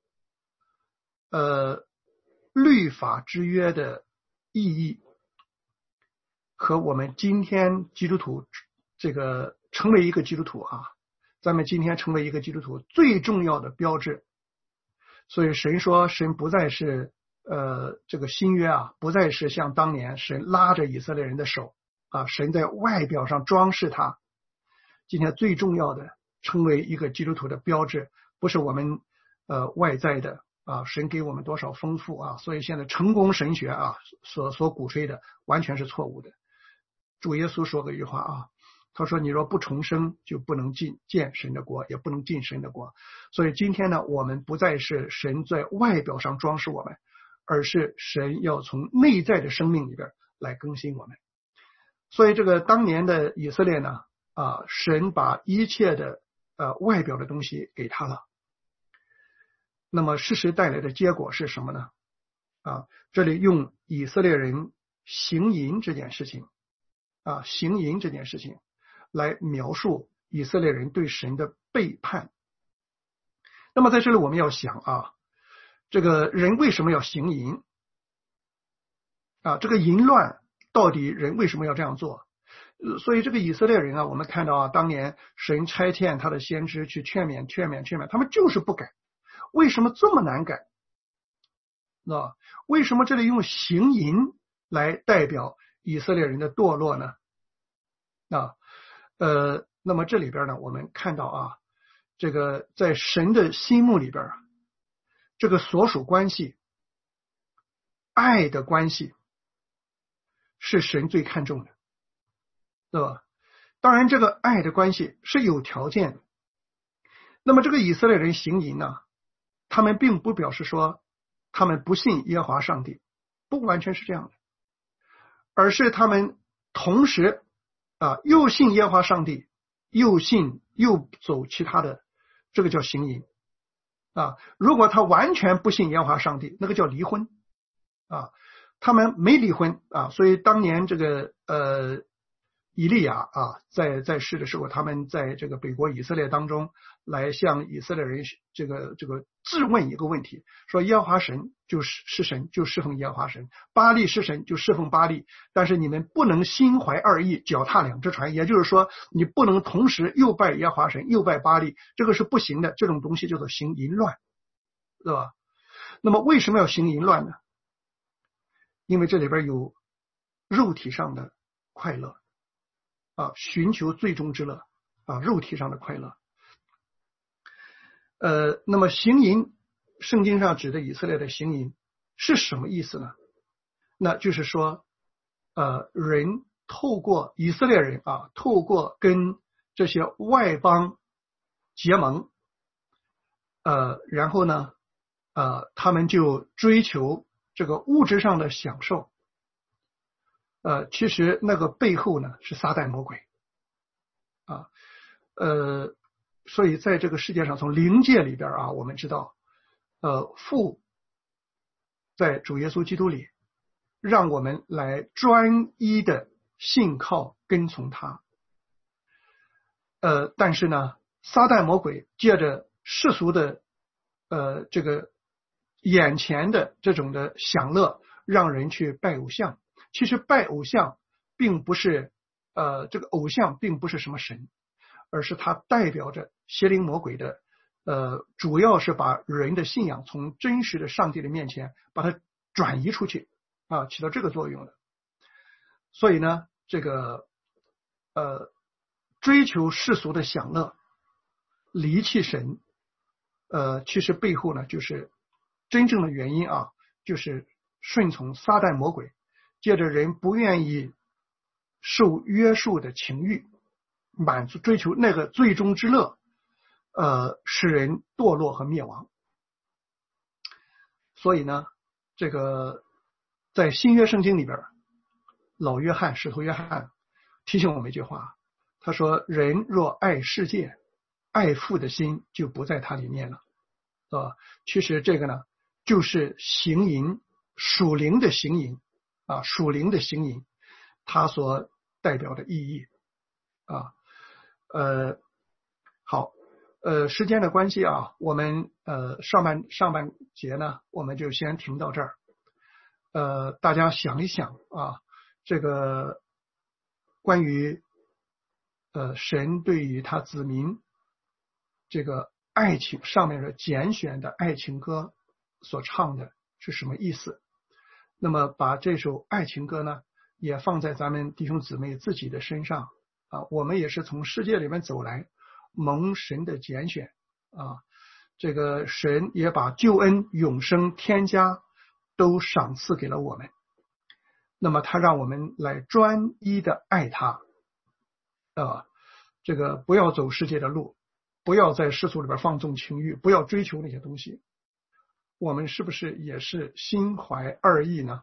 律法之约的意义，和我们今天基督徒这个成为一个基督徒啊，咱们今天成为一个基督徒最重要的标志。所以神说，神不再是这个新约啊，不再是像当年神拉着以色列人的手啊，神在外表上装饰他。今天最重要的成为一个基督徒的标志，不是我们外在的啊，神给我们多少丰富啊，所以现在成功神学啊所鼓吹的完全是错误的。主耶稣说过一句话啊，他说你若不重生，就不能见神的国，也不能进神的国。所以今天呢，我们不再是神在外表上装饰我们，而是神要从内在的生命里边来更新我们。所以这个当年的以色列呢神把一切的外表的东西给他了。那么事实带来的结果是什么呢？这里用以色列人行淫这件事情来描述以色列人对神的背叛。那么在这里我们要想这个人为什么要行淫这个淫乱到底人为什么要这样做？所以这个以色列人我们看到当年神差遣他的先知去劝勉，他们就是不改。为什么这么难改？为什么这里用行淫来代表以色列人的堕落呢？那么这里边呢，我们看到这个在神的心目里边这个所属关系，爱的关系是神最看重的，对吧？当然这个爱的关系是有条件的。那么这个以色列人行淫呢，他们并不表示说他们不信耶和华上帝，不完全是这样的，而是他们同时又信耶和华上帝，又信又走其他的，这个叫行淫啊。如果他完全不信耶和华上帝，那个叫离婚啊。他们没离婚啊，所以当年这个以利亚啊在世的时候，他们在这个北国以色列当中来向以色列人这个质问一个问题，说耶和华神是神，就侍奉耶和华神；巴力是神，就侍奉巴力。但是你们不能心怀二意，脚踏两只船，也就是说，你不能同时又拜耶和华神又拜巴力，这个是不行的。这种东西叫做行淫乱，对吧？那么为什么要行淫乱呢？因为这里边有肉体上的快乐啊，寻求最终之乐啊，肉体上的快乐。那么行淫，圣经上指的以色列的行淫是什么意思呢？那就是说，人透过以色列人啊，透过跟这些外邦结盟，然后呢，他们就追求这个物质上的享受。其实那个背后呢是撒旦魔鬼啊，所以在这个世界上，从灵界里边啊，我们知道，父在主耶稣基督里，让我们来专一的信靠跟从他。但是呢，撒旦魔鬼借着世俗的这个眼前的这种的享乐，让人去拜偶像。其实拜偶像并不是这个偶像并不是什么神，而是它代表着邪灵魔鬼的主要是把人的信仰从真实的上帝的面前把它转移出去啊，起到这个作用的。所以呢，这个追求世俗的享乐，离弃神，其实背后呢就是真正的原因啊，就是顺从撒旦魔鬼，借着人不愿意受约束的情欲，满足追求那个最终之乐，使人堕落和灭亡。所以呢，这个在新约圣经里边，老约翰使徒约翰提醒我们一句话，他说：“人若爱世界，爱父的心就不在他里面了。”其实这个呢，就是行淫，属灵的行淫啊，属灵的行淫，它所代表的意义啊。好，时间的关系啊，我们上半节呢，我们就先停到这儿。大家想一想啊，这个关于神对于他子民这个爱情上面的拣选的爱情歌所唱的是什么意思？那么把这首爱情歌呢，也放在咱们弟兄姊妹自己的身上啊，我们也是从世界里面走来，蒙神的拣选啊，这个神也把救恩、永生、天家都赏赐给了我们。那么他让我们来专一的爱他这个不要走世界的路，不要在世俗里边放纵情欲，不要追求那些东西。我们是不是也是心怀二意呢？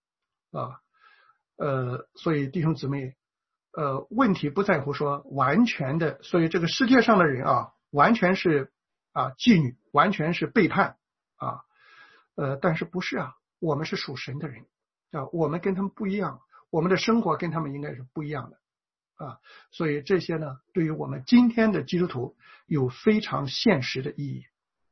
所以弟兄姊妹，问题不在乎说完全的，所以这个世界上的人啊，完全是妓女，完全是背叛啊，但是不是啊？我们是属神的人啊，我们跟他们不一样，我们的生活跟他们应该是不一样的啊，所以这些呢，对于我们今天的基督徒有非常现实的意义。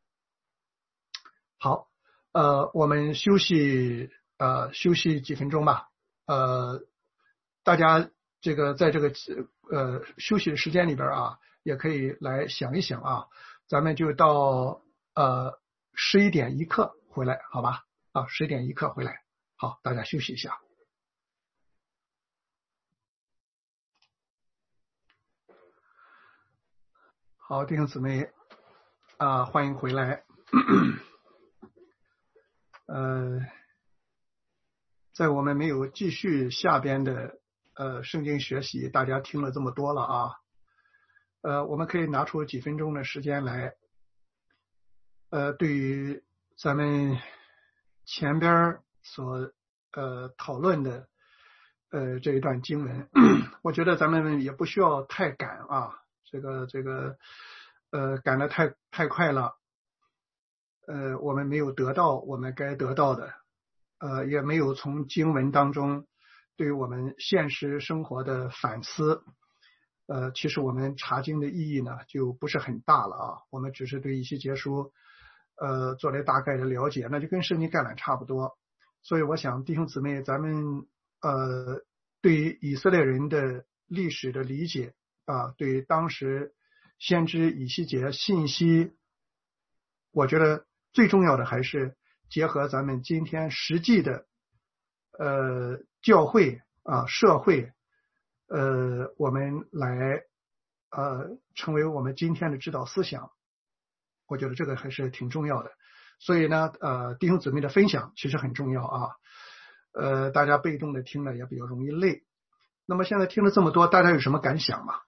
好，我们休息几分钟吧。大家这个在这个休息的时间里边啊，也可以来想一想啊，咱们就到11点1刻回来，好吧？11点1刻回来，好，大家休息一下。好，弟兄姊妹欢迎回来。在我们没有继续下边的圣经学习，大家听了这么多了啊，我们可以拿出几分钟的时间来，对于咱们前边所讨论的这一段经文，我觉得咱们也不需要太赶啊， 赶得太快了，我们没有得到我们该得到的，也没有从经文当中对我们现实生活的反思。其实我们查经的意义呢就不是很大了啊，我们只是对以西结书做了大概的了解，那就跟圣经概览差不多。所以我想弟兄姊妹，咱们对于以色列人的历史的理解啊，对当时先知以西结信息，我觉得最重要的还是结合咱们今天实际的教会啊社会，我们来成为我们今天的指导思想，我觉得这个还是挺重要的。所以呢弟兄姊妹的分享其实很重要啊，大家被动的听了也比较容易累。那么现在听了这么多，大家有什么感想吗？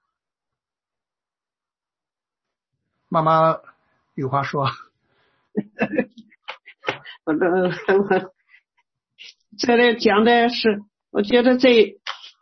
妈妈有话说。 这里讲的是，我觉得这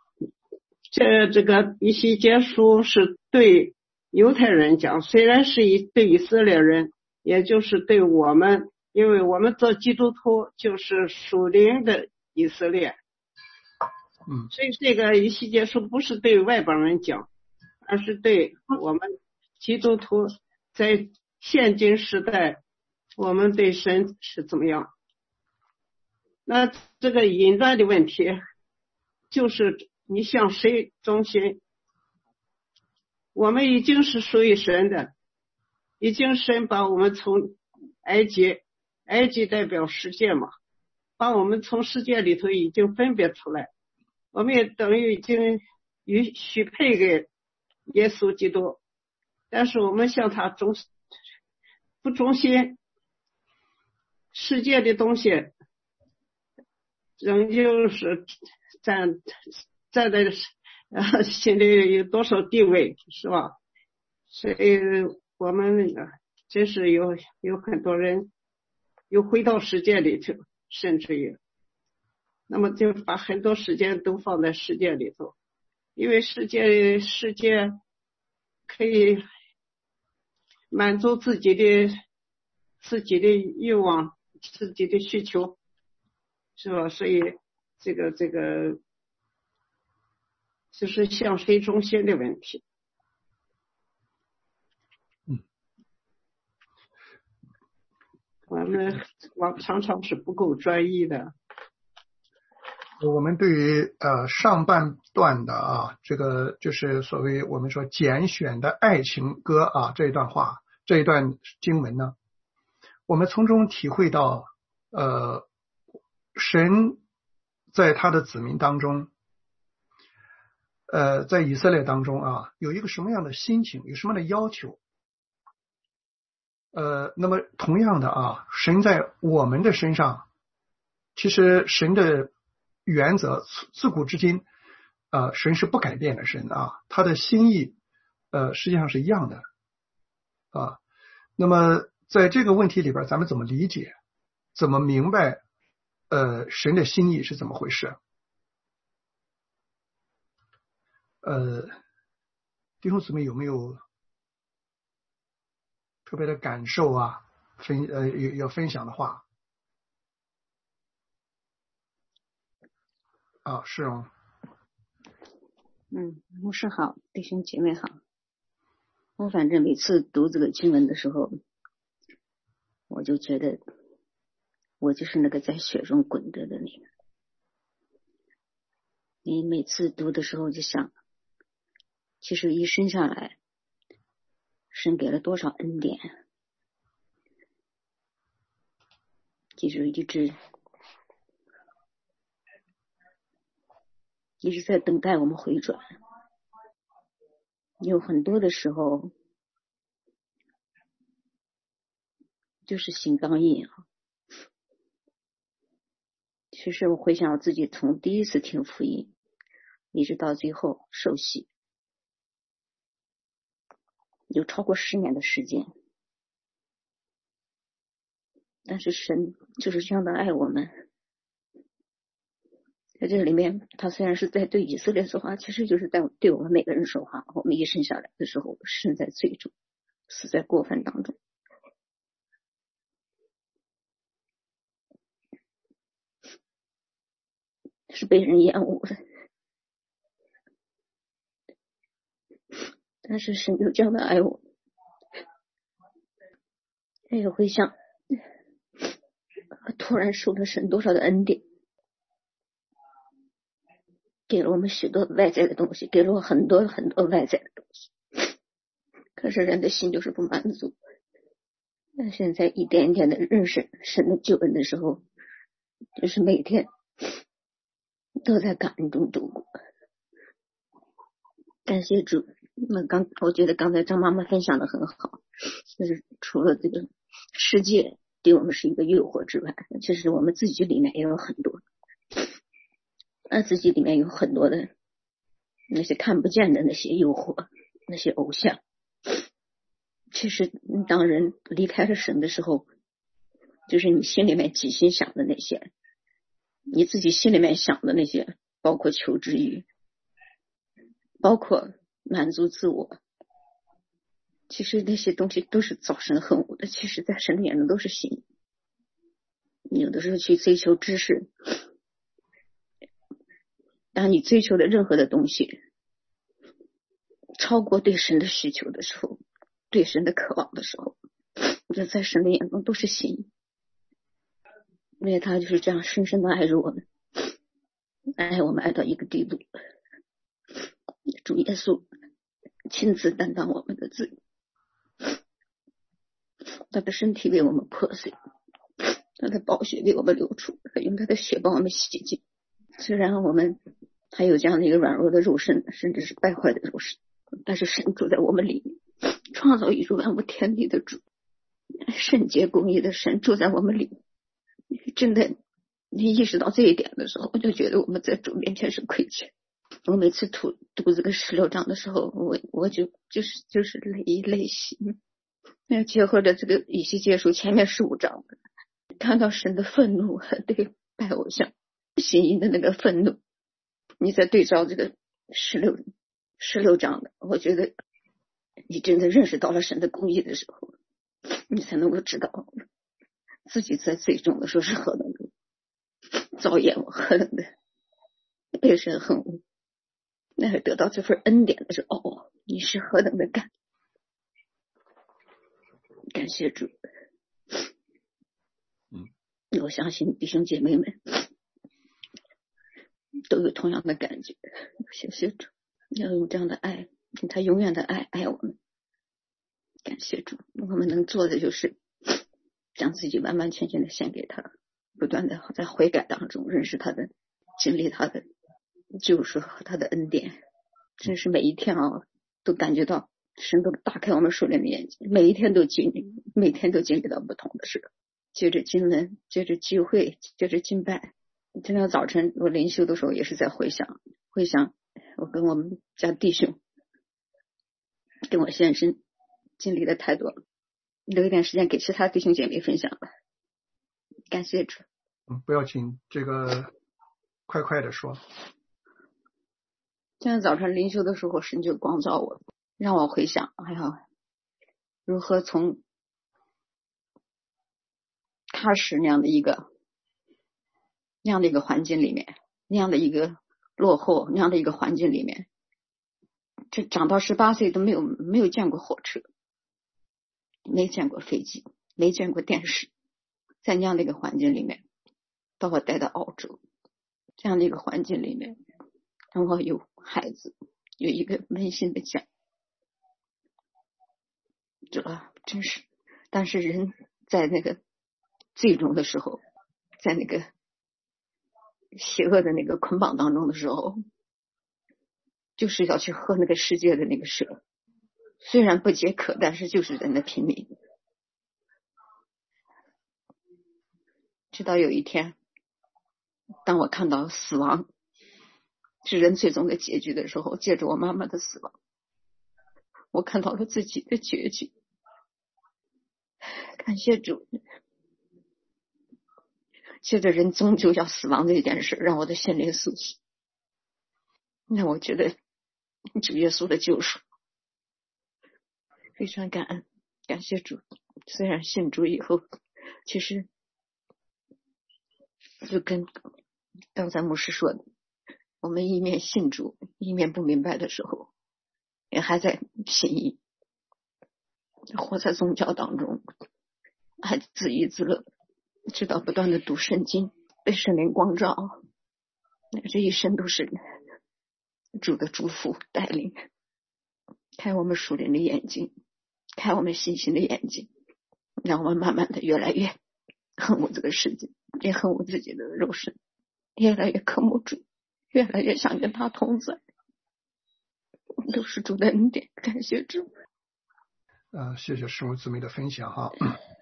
个以西结书是对犹太人讲，虽然是对以色列人，也就是对我们，因为我们做基督徒就是属灵的以色列，所以这个以西结书不是对外邦人讲，而是对我们基督徒在现今时代，我们对神是怎么样。那这个淫乱的问题，就是你向谁忠心？我们已经是属于神的，已经神把我们从埃及代表世界嘛，把我们从世界里头已经分别出来，我们也等于已经许配给耶稣基督，但是我们向他不忠心，世界的东西仍旧是站在心里有多少地位，是吧？所以我们真是有很多人又回到世界里头，甚至于那么就把很多时间都放在世界里头，因为世界可以满足自己的欲望，自己的需求，是吧？所以这个就是向谁忠心的问题。我们常常是不够专一的。 我们对于上半段的啊，这个就是所谓我们说拣选的爱情歌啊，这一段经文呢，我们从中体会到神在他的子民当中，在以色列当中啊，有一个什么样的心情，有什么样的要求。那么同样的啊，神在我们的身上，其实神的原则自古至今神是不改变的神啊，他的心意实际上是一样的啊。那么在这个问题里边，咱们怎么理解，怎么明白神的心意是怎么回事？弟兄姊妹有没有特别的感受啊？要分享的话啊，是哦。 牧师好，弟兄姐妹好。我反正每次读这个经文的时候，我就觉得我就是那个在雪中滚着的那个。你每次读的时候就想，其实一生下来，神给了多少恩典，其实一直在等待我们回转。有很多的时候就是心刚硬啊。其实我回想我自己从第一次听福音一直到最后受洗，有超过10年的时间，但是神就是这样的爱我们， 在这里面，他虽然是在对以色列说话，其实就是在对我们每个人说话。我们一生下来的时候，生在罪中，死在过犯当中，是被人厌恶的。但是神就这样的爱我，那个回想突然受了神多少的恩典，给了我们许多外在的东西，给了我很多很多外在的东西，可是人的心就是不满足。那现在一点一点的认识神的救恩的时候，就是每天都在感恩中度过。感谢主。我觉得刚才张妈妈分享的很好，就是除了这个世界对我们是一个诱惑之外，其实我们自己里面也有很多，自己里面有很多的那些看不见的那些诱惑，那些偶像。其实当人离开了神的时候，就是你心里面即心想的那些，你自己心里面想的那些，包括求知欲，包括满足自我，其实那些东西都是造神恨恶的。其实在神的眼中都是心。你有的时候去追求知识，当你追求的任何的东西超过对神的需求的时候，对神的渴望的时候，我觉得在神的眼中都是心。因为他就是这样深深的爱着我们，爱我们爱到一个地步，主耶稣亲自担当我们的罪，他的身体为我们破碎，他的宝血为我们流出，他用他的血帮我们洗净。虽然我们还有这样的一个软弱的肉身，甚至是败坏的肉身，但是神住在我们里面，创造宇宙万物天地的主，圣洁公义的神住在我们里面。真的，你意识到这一点的时候，我就觉得我们在主面前是亏欠。我每次读这个16章的时候，我就是泪洗。那结合着这个以西结书前面15章，看到神的愤怒和对拜偶像行淫的那个愤怒，你再对照这个16章的，我觉得你真的认识到了神的公义的时候，你才能够知道自己在最终的时候是何等的遭厌恶，何等的被神恨恶。那得到这份恩典的时候，你是何等的感谢主。我相信弟兄姐妹们都有同样的感觉。谢谢主，要用这样的爱，他永远的爱我们。感谢主，我们能做的就是将自己完完全全的献给他，不断的在悔改当中认识他的，经历他的救赎和他的恩典。真是每一天都感觉到神都打开我们属灵的眼睛，每一天都经历到不同的事。接着经文，接着聚会，接着敬拜。今天早晨我灵修的时候也是在回想我跟我们家弟兄跟我先生经历的太多了，留一点时间给其他弟兄姐妹分享吧。感谢主。 不要紧，这个快的说。 今天早晨灵修的时候，神就光照我，让我回想如何从踏实那样的一个环境里面，那样的一个落后那样的一个环境里面，这长到18岁都没有见过火车，没见过飞机，没见过电视，在那样的一个环境里面，把我带到澳洲，这样的一个环境里面，让我有孩子，有一个温馨的家，这真是。但是人在那个最终的时候，在那个邪恶的那个捆绑当中的时候，就是要去喝那个世界的那个蛇，虽然不解渴，但是就是在那拼命。直到有一天，当我看到死亡是人最终的结局的时候，借着我妈妈的死亡，我看到了自己的结局。感谢主， 觉得人终究要死亡这件事让我的心灵苏醒。那我觉得主耶稣的救赎，非常感恩，感谢主。虽然信主以后，其实就跟刚才牧师说的，我们一面信主一面不明白的时候，也还在信义，活在宗教当中，还自娱自乐，直到不断的读圣经，被圣灵光照，这一生都是主的祝福带领，开我们属灵的眼睛，开我们信心的眼睛，让我们慢慢的越来越恨我这个世界，也恨我自己的肉身，越来越渴慕主，越来越想跟他同在。都是主的恩典，感谢主。 谢谢师母姊妹的分享啊。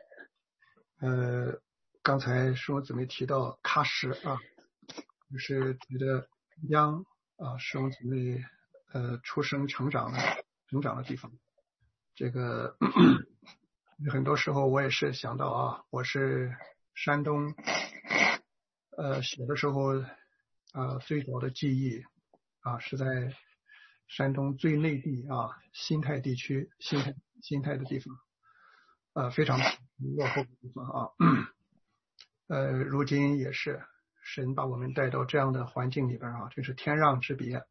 刚才师母姊妹提到喀什啊，就是觉得央师母姊妹出生成长的地方。这个很多时候我也是想到啊，我是山东小的时候最早的记忆是在山东最内地新泰地区，新泰的地方非常落后的地方如今也是神把我们带到这样的环境里边真是天壤之别。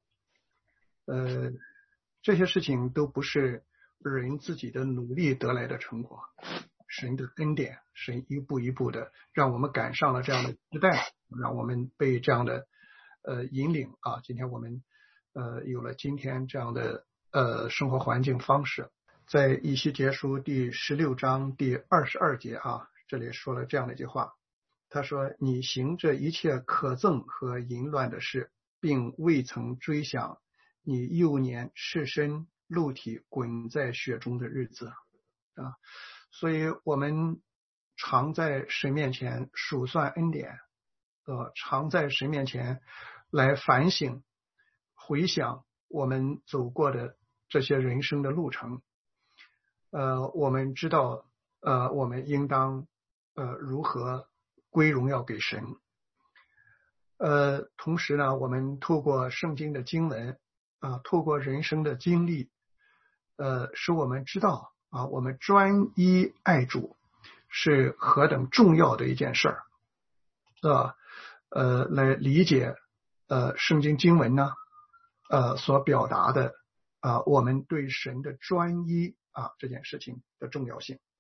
这些事情都不是人自己的努力得来的成果，神的恩典，神一步一步的让我们赶上了这样的时代，让我们被这样的引领今天我们有了今天这样的生活环境方式。在以西结书第16章第22节这里说了这样的一句话，他说：你行这一切可憎和淫乱的事，并未曾追想你幼年赤身露体滚在血中的日子所以我们常在神面前数算恩典常在神面前来反省回想我们走过的这些人生的路程。我们知道我们应当如何归荣耀给神。同时呢，我们透过圣经的经文透过人生的经历使我们知道我们专一爱主是何等重要的一件事来理解圣经经文呢所表达的我们对神的专一这件事情的重要性。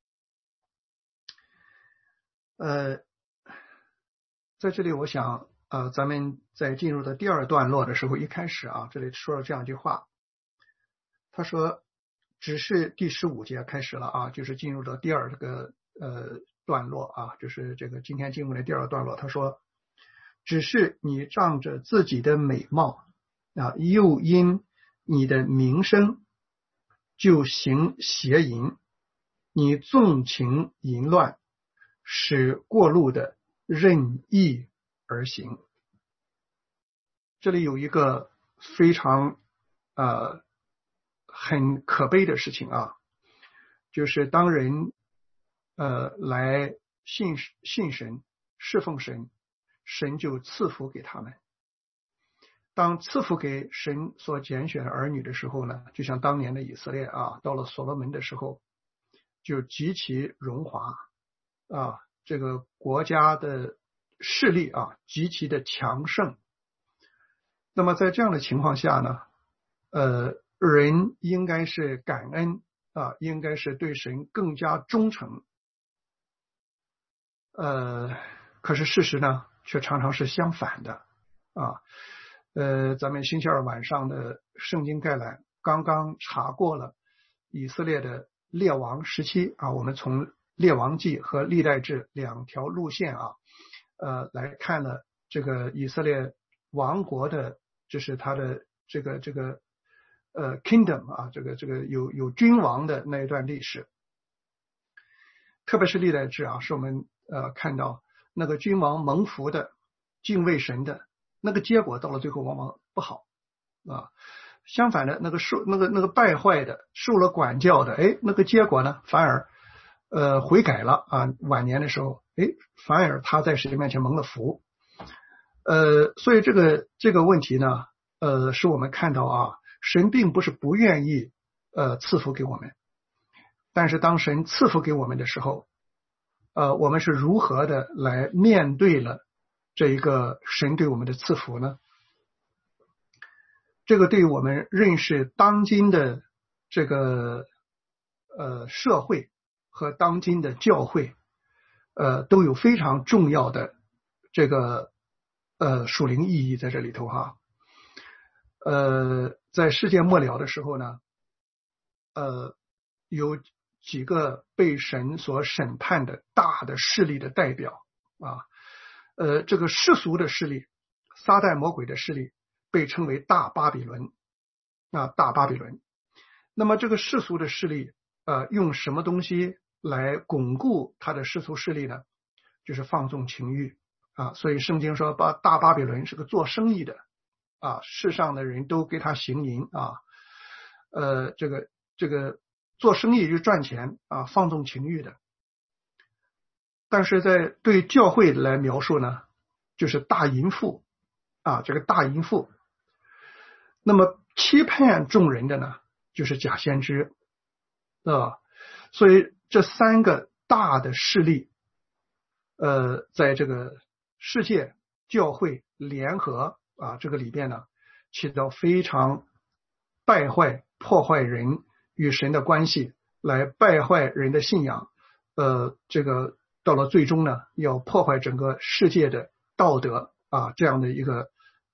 在这里我想咱们在进入的第二段落的时候，一开始这里说了这样一句话，他说只是第15节开始了就是进入到第二个段落就是这个今天经文的第二段落。他说只是你仗着自己的美貌又因你的名声就行邪淫，你纵情淫乱，使过路的任意而行。这里有一个非常很可悲的事情就是当人来信神侍奉神，神就赐福给他们。当赐福给神所拣选的儿女的时候呢，就像当年的以色列到了所罗门的时候就极其荣华这个国家的势力极其的强盛。那么在这样的情况下呢人应该是感恩应该是对神更加忠诚可是事实呢却常常是相反的咱们星期二晚上的圣经概览刚刚查过了以色列的列王时期我们从列王记和历代志两条路线来看了这个以色列王国的，就是他的这个kingdom这个有君王的那一段历史。特别是历代志是我们看到那个君王蒙福的敬畏神的那个结果到了最后往往不好相反的那个败坏的受了管教的那个结果呢反而悔改了晚年的时候反而他在神面前蒙了福。所以这个问题呢，使我们看到啊，神并不是不愿意赐福给我们，但是当神赐福给我们的时候，我们是如何的来面对了这一个神对我们的赐福呢？这个对于我们认识当今的这个社会和当今的教会都有非常重要的这个属灵意义在这里头哈。在世界末了的时候呢，有几个被神所审判的大的势力的代表啊，这个世俗的势力，撒旦魔鬼的势力被称为大巴比伦啊，大巴比伦。那么这个世俗的势力用什么东西来巩固他的世俗势力呢？就是放纵情欲啊。所以圣经说大巴比伦是个做生意的啊，世上的人都给他行淫啊，这个做生意就赚钱啊，放纵情欲的。但是在对教会来描述呢，就是大淫妇啊，这个大淫妇。那么欺骗众人的呢，就是假先知所以这三个大的势力在这个世界教会联合啊这个里边呢，起到非常败坏破坏人与神的关系，来败坏人的信仰，这个到了最终呢，要破坏整个世界的道德啊，这样的一个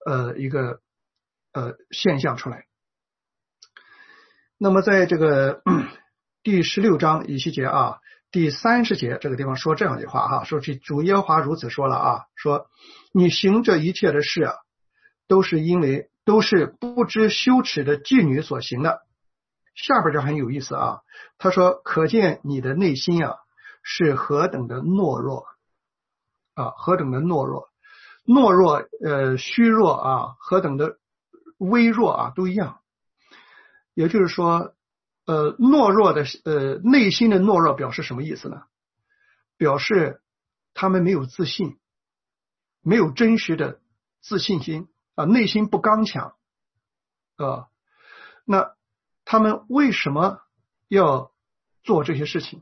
现象出来。那么在这个第16章以西结啊第30节这个地方说这样一句话哈，说起主耶和华如此说了啊，说你行这一切的事啊，都是不知羞耻的妓女所行的。下边就很有意思啊，他说可见你的内心啊是何等的懦弱啊，何等的懦弱，虚弱啊，何等的微弱啊，都一样。也就是说懦弱的内心的懦弱表示什么意思呢？表示他们没有自信，没有真实的自信心啊，内心不刚强那他们为什么要做这些事情？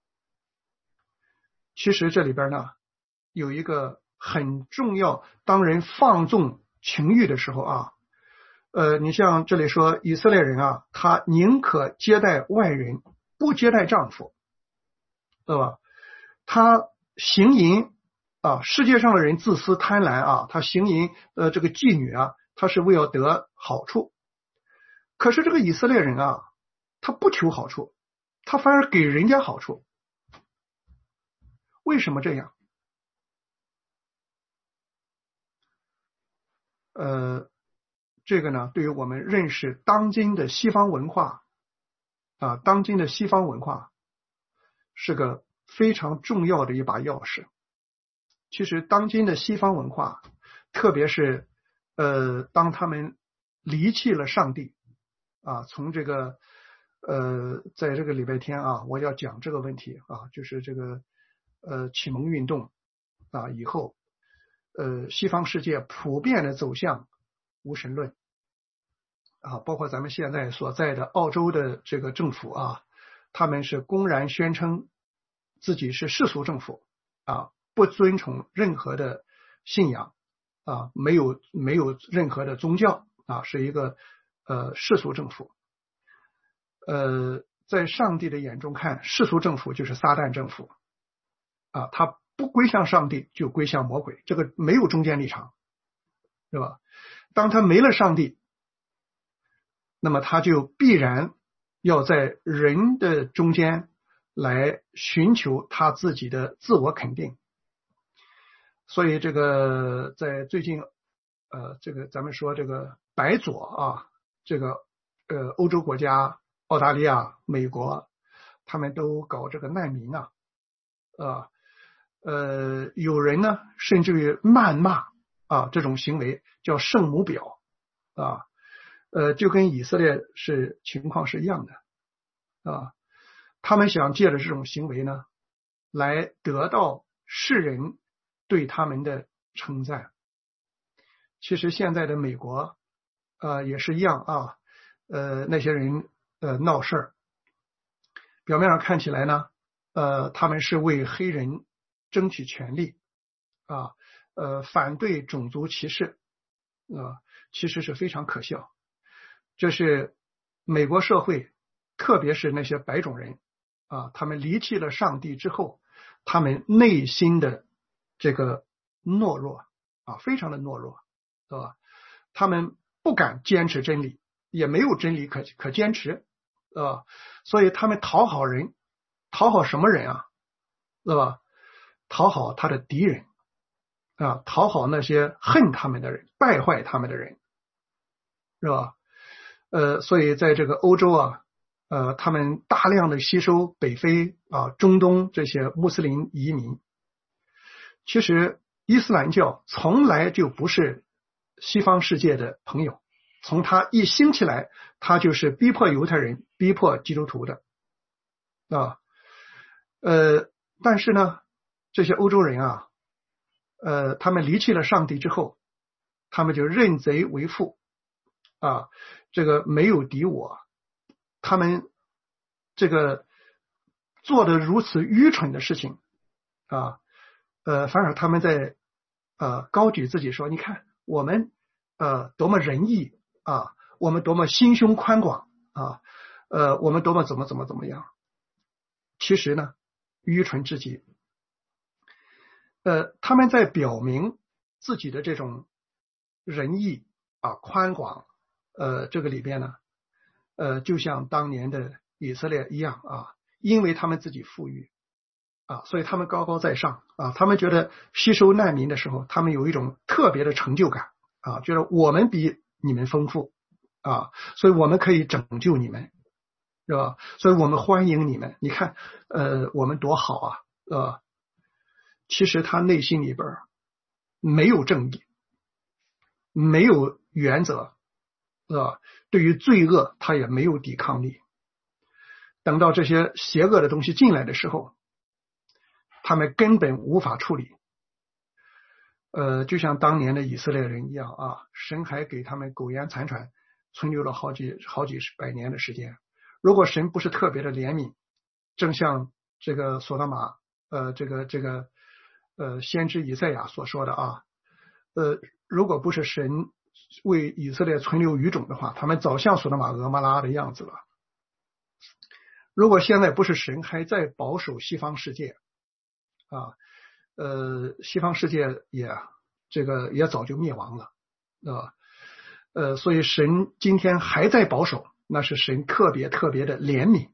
其实这里边呢有一个很重要，当人放纵情欲的时候啊，你像这里说以色列人啊，他宁可接待外人，不接待丈夫，对吧？他行淫啊，世界上的人自私贪婪啊，他行淫这个妓女啊，他是为了得好处。可是这个以色列人啊，他不求好处，他反而给人家好处。为什么这样？这个呢，对于我们认识当今的西方文化啊，当今的西方文化是个非常重要的一把钥匙。其实当今的西方文化，特别是当他们离弃了上帝啊，从这个在这个礼拜天啊，我要讲这个问题啊，就是这个启蒙运动啊以后，西方世界普遍的走向无神论啊，包括咱们现在所在的澳洲的这个政府啊，他们是公然宣称自己是世俗政府啊，不尊崇任何的信仰啊，没有任何的宗教啊，是一个世俗政府。在上帝的眼中看，世俗政府就是撒旦政府啊，他不归向上帝就归向魔鬼，这个没有中间立场，是吧？当他没了上帝，那么他就必然要在人的中间来寻求他自己的自我肯定。所以这个在最近这个咱们说这个白左啊，这个欧洲国家澳大利亚、美国，他们都搞这个难民啊有人呢甚至于谩骂啊，这种行为叫圣母婊啊，就跟以色列情况是一样的啊。他们想借着这种行为呢，来得到世人对他们的称赞。其实现在的美国也是一样啊，那些人闹事儿，表面上看起来呢他们是为黑人争取权利啊，反对种族歧视其实是非常可笑。这是美国社会，特别是那些白种人他们离弃了上帝之后，他们内心的这个懦弱非常的懦弱，对吧？他们不敢坚持真理，也没有真理可坚持所以他们讨好人，讨好什么人啊？对吧？讨好他的敌人讨好那些恨他们的人，败坏他们的人，是吧？所以在这个欧洲他们大量的吸收北非中东这些穆斯林移民。其实伊斯兰教从来就不是西方世界的朋友，从他一兴起来，他就是逼迫犹太人，逼迫基督徒的但是呢，这些欧洲人他们离弃了上帝之后，他们就认贼为父这个没有敌我，他们这个做的如此愚蠢的事情反而他们在高举自己说，你看我们多么仁义我们多么心胸宽广我们多么怎么样。其实呢，愚蠢至极。他们在表明自己的这种仁义宽广这个里边呢就像当年的以色列一样因为他们自己富裕所以他们高高在上他们觉得吸收难民的时候，他们有一种特别的成就感觉得我们比你们丰富所以我们可以拯救你们，是吧？所以我们欢迎你们，你看我们多好其实他内心里边没有正义，没有原则对于罪恶他也没有抵抗力。等到这些邪恶的东西进来的时候，他们根本无法处理就像当年的以色列人一样神还给他们苟延残喘存留了好几百年的时间。如果神不是特别的怜悯，正像这个所多玛这个先知以赛亚所说的如果不是神为以色列存留余种的话，他们早像所多玛俄摩拉的样子了。如果现在不是神还在保守西方世界西方世界也早就灭亡了所以神今天还在保守，那是神特别的怜悯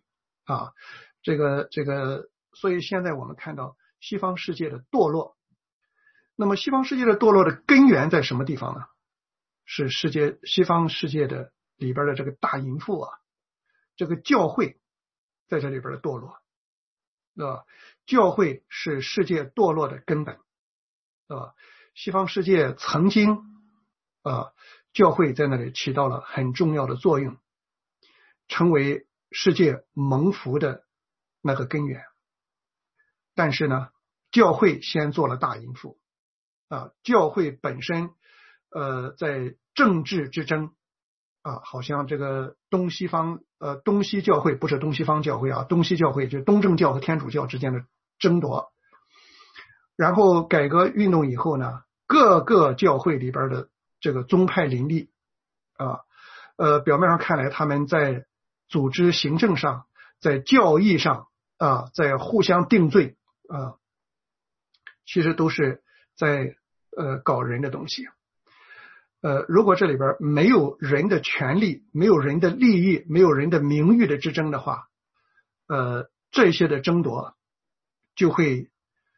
所以现在我们看到西方世界的堕落，那么西方世界的堕落的根源在什么地方呢？是西方世界的里边的这个大淫妇这个教会在这里边的堕落教会是世界堕落的根本西方世界曾经教会在那里起到了很重要的作用，成为世界蒙福的那个根源。但是呢，教会先做了大淫妇教会本身在政治之争好像这个东西教会，不是东西方教会东西教会就是东正教和天主教之间的争夺。然后改革运动以后呢，各个教会里边的这个宗派林立表面上看来他们在组织行政上，在教义上在互相定罪其实都是在搞人的东西如果这里边没有人的权利，没有人的利益，没有人的名誉的之争的话这些的争夺就会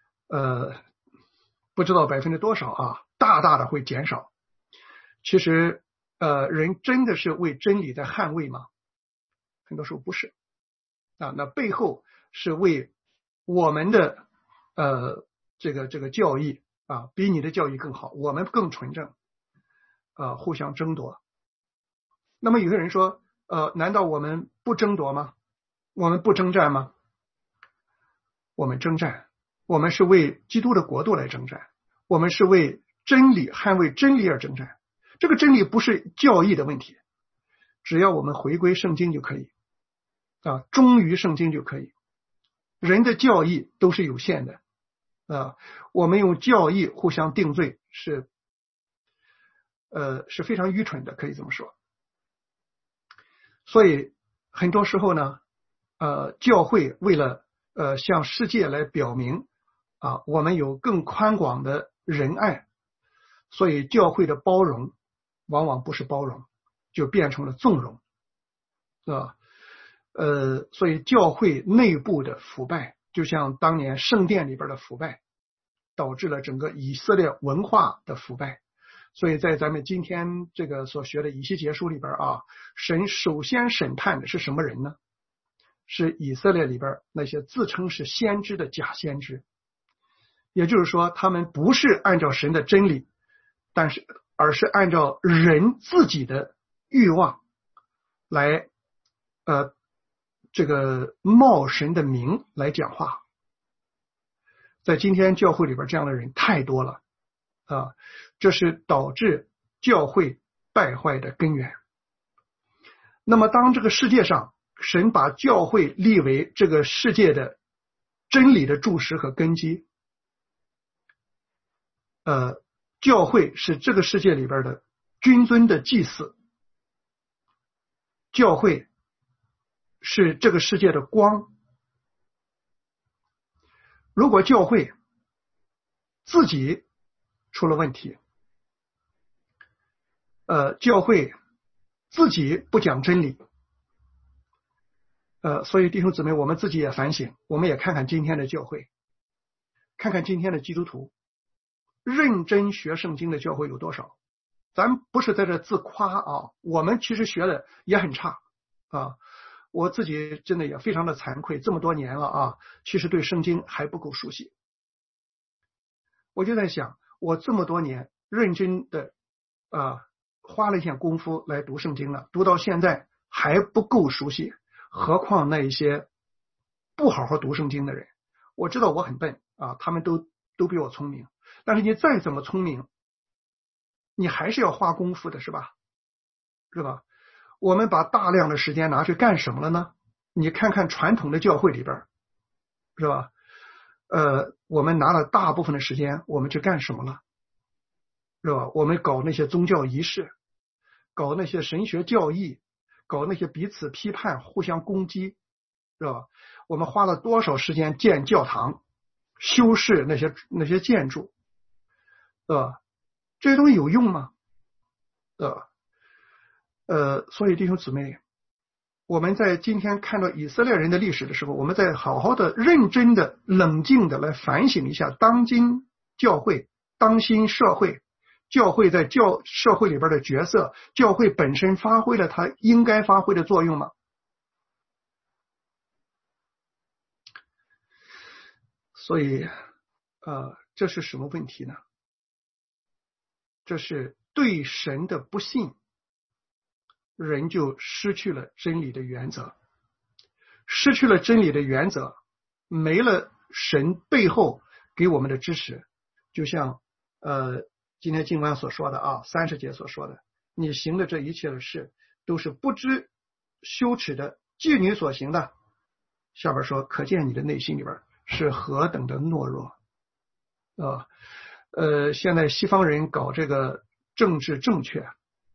不知道多少大的会减少。其实人真的是为真理在捍卫吗？很多时候不是那背后是为我们的这个教义比你的教义更好，我们更纯正互相争夺。那么有的人说难道我们不争夺吗？我们不征战吗？我们征战， 我们是为基督的国度来征战，我们是为真理捍卫真理而征战。这个真理不是教义的问题，只要我们回归圣经就可以啊，忠于圣经就可以。人的教义都是有限的啊，我们用教义互相定罪是非常愚蠢的，可以这么说。所以很多时候呢，教会为了向世界来表明啊，我们有更宽广的仁爱，所以教会的包容往往不是包容，就变成了纵容，是吧？所以教会内部的腐败，就像当年圣殿里边的腐败，导致了整个以色列文化的腐败。所以在咱们今天这个所学的以西结书里边啊，神首先审判的是什么人呢？是以色列里边那些自称是先知的假先知。也就是说，他们不是按照神的真理，而是按照人自己的欲望来这个冒神的名来讲话。在今天教会里边这样的人太多了啊，这是导致教会败坏的根源。那么当这个世界上神把教会立为这个世界的真理的柱石和根基，教会是这个世界里边的君尊的祭祀，教会是这个世界的光。如果教会自己出了问题，教会自己不讲真理，所以弟兄姊妹，我们自己也反省，我们也看看今天的教会，看看今天的基督徒，认真学圣经的教会有多少？咱不是在这自夸啊，我们其实学的也很差啊。我自己真的也非常的惭愧，这么多年了啊，其实对圣经还不够熟悉。我就在想，我这么多年认真的花了一点功夫来读圣经了，读到现在还不够熟悉，何况那一些不好好读圣经的人。我知道我很笨啊，他们都比我聪明，但是你再怎么聪明，你还是要花功夫的，是吧？我们把大量的时间拿去干什么了呢？你看看传统的教会里边，是吧？我们拿了大部分的时间，我们去干什么了？是吧？我们搞那些宗教仪式，搞那些神学教义，搞那些彼此批判、互相攻击，是吧？我们花了多少时间建教堂、修饰那些建筑，是吧？这些东西有用吗？所以弟兄姊妹，我们在今天看到以色列人的历史的时候，我们在好好的、认真的、冷静的来反省一下当今教会、当今社会，教会在社会里边的角色，教会本身发挥了它应该发挥的作用吗？所以这是什么问题呢？这是对神的不信，人就失去了真理的原则，失去了真理的原则，没了神背后给我们的支持。就像今天经文所说的30节所说的，你行的这一切的事都是不知羞耻的妓女所行的。下边说，可见你的内心里边是何等的懦弱现在西方人搞这个政治正确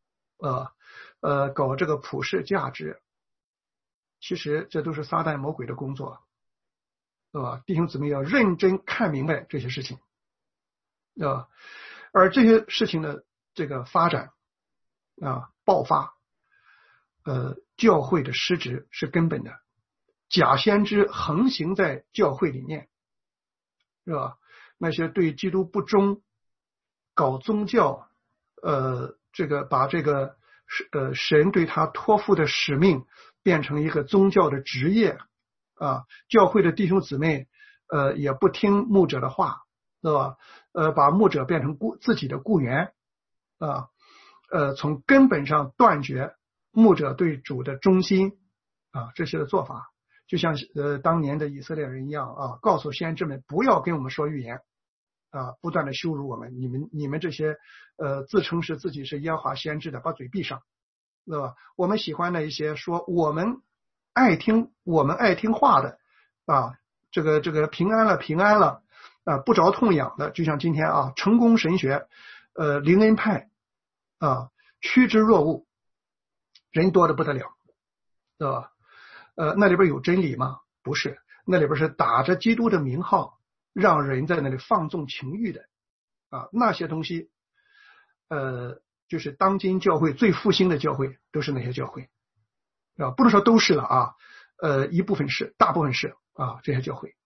搞这个普世价值，其实这都是撒旦魔鬼的工作，对吧？弟兄姊妹要认真看明白这些事情，对吧？而这些事情的这个发展爆发，教会的失职是根本的，假先知横行在教会里面，是吧？那些对基督不忠，搞宗教，把这个神对他托付的使命变成一个宗教的职业教会的弟兄姊妹也不听牧者的话，对吧？把牧者变成自己的雇员从根本上断绝牧者对主的忠心这些的做法， 就像当年的以色列人一样啊，告诉先知们不要跟我们说预言啊，不断的羞辱我们，你们这些自称是自己是耶和华先知的，把嘴闭上，对吧？我们喜欢的一些说我们爱听话的啊，这个平安了啊，不着痛痒的，就像今天啊，成功神学灵恩派啊，趋之若鹜，人多的不得了，对吧？那里边有真理吗？不是，那里边是打着基督的名号，让人在那里放纵情欲的啊，那些东西，就是当今教会最复兴的教会都是那些教会啊，不能说都是了啊，一部分是，大部分是啊，这些教会。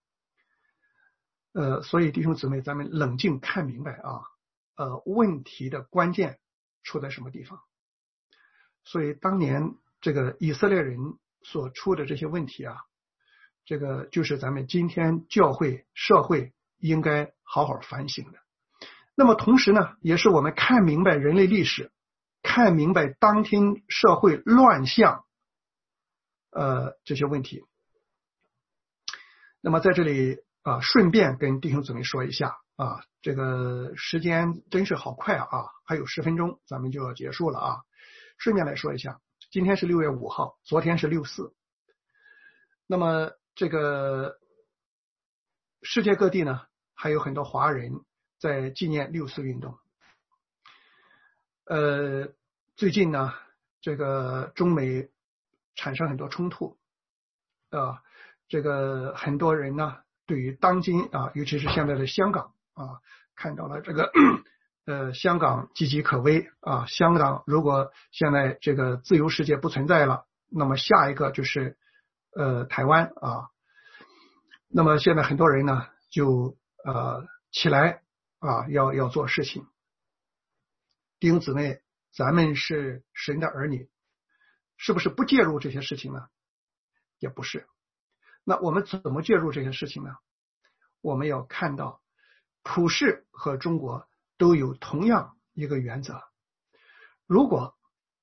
所以弟兄姊妹，咱们冷静看明白啊，问题的关键出在什么地方？所以当年这个以色列人所出的这些问题啊，这个就是咱们今天教会社会应该好好反省的。那么同时呢，也是我们看明白人类历史，看明白当今社会乱象这些问题。那么在这里啊，顺便跟弟兄姊妹说一下啊，这个时间真是好快啊，还有10分钟咱们就要结束了啊。顺便来说一下，今天是6月5号，昨天是6四。那么这个世界各地呢，还有很多华人在纪念6四运动。最近呢，这个中美产生很多冲突这个很多人呢，对于当今啊，尤其是现在的香港啊，看到了这个香港岌岌可危啊，香港如果现在这个自由世界不存在了，那么下一个就是台湾啊。那么现在很多人呢就起来啊，要做事情。弟兄姊妹，咱们是神的儿女，是不是不介入这些事情呢？也不是。那我们怎么介入这些事情呢？我们要看到普世和中国都有同样一个原则。如果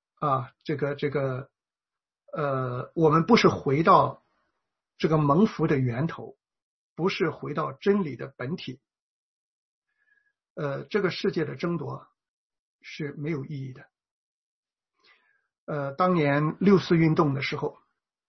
我们不是回到这个蒙福的源头，不是回到真理的本体，这个世界的争夺是没有意义的。当年6四运动的时候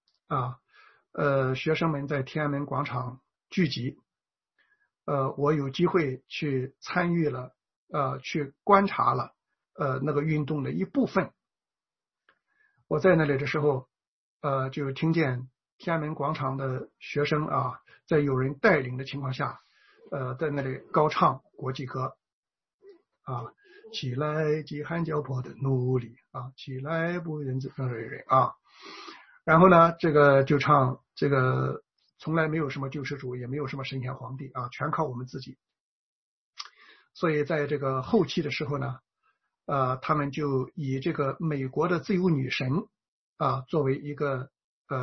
学生们在天安门广场聚集，我有机会去参与了，去观察了那个运动的一部分。我在那里的时候就听见天安门广场的学生啊，在有人带领的情况下在那里高唱国际歌啊，起来饥寒交迫的奴隶啊，起来不认字的人啊。然后呢，这个就唱这个从来没有什么救世主，也没有什么神仙皇帝啊，全靠我们自己。所以在这个后期的时候呢，他们就以这个美国的自由女神作为一个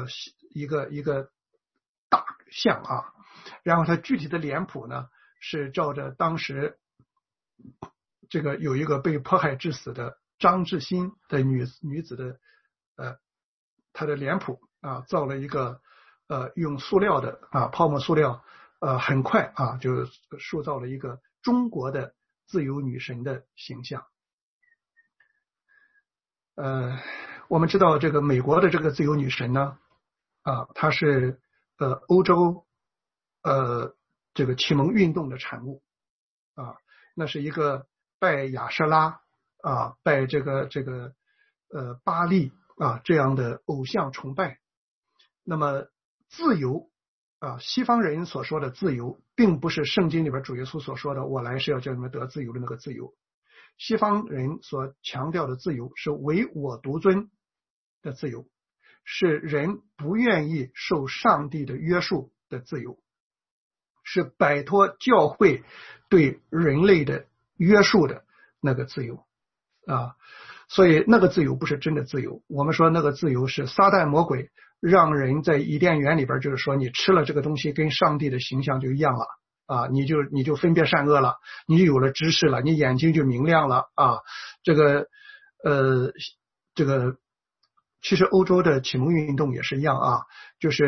大像啊，然后它具体的脸谱呢是照着当时这个有一个被迫害致死的张志新的女子的她的脸谱造了一个用塑料的泡沫塑料很快就塑造了一个中国的自由女神的形象。我们知道这个美国的这个自由女神呢她是欧洲这个启蒙运动的产物那是一个拜亚舍拉拜这个巴利这样的偶像崇拜。那么自由西方人所说的自由，并不是圣经里边主耶稣所说的我来是要叫你们得自由的那个自由。西方人所强调的自由是唯我独尊的自由，是人不愿意受上帝的约束的自由，是摆脱教会对人类的约束的那个自由所以那个自由不是真的自由。我们说那个自由是撒旦魔鬼让人在伊甸园里边，就是说你吃了这个东西跟上帝的形象就一样了你就分辨善恶了，你就有了知识了，你眼睛就明亮了这个其实欧洲的启蒙运动也是一样就是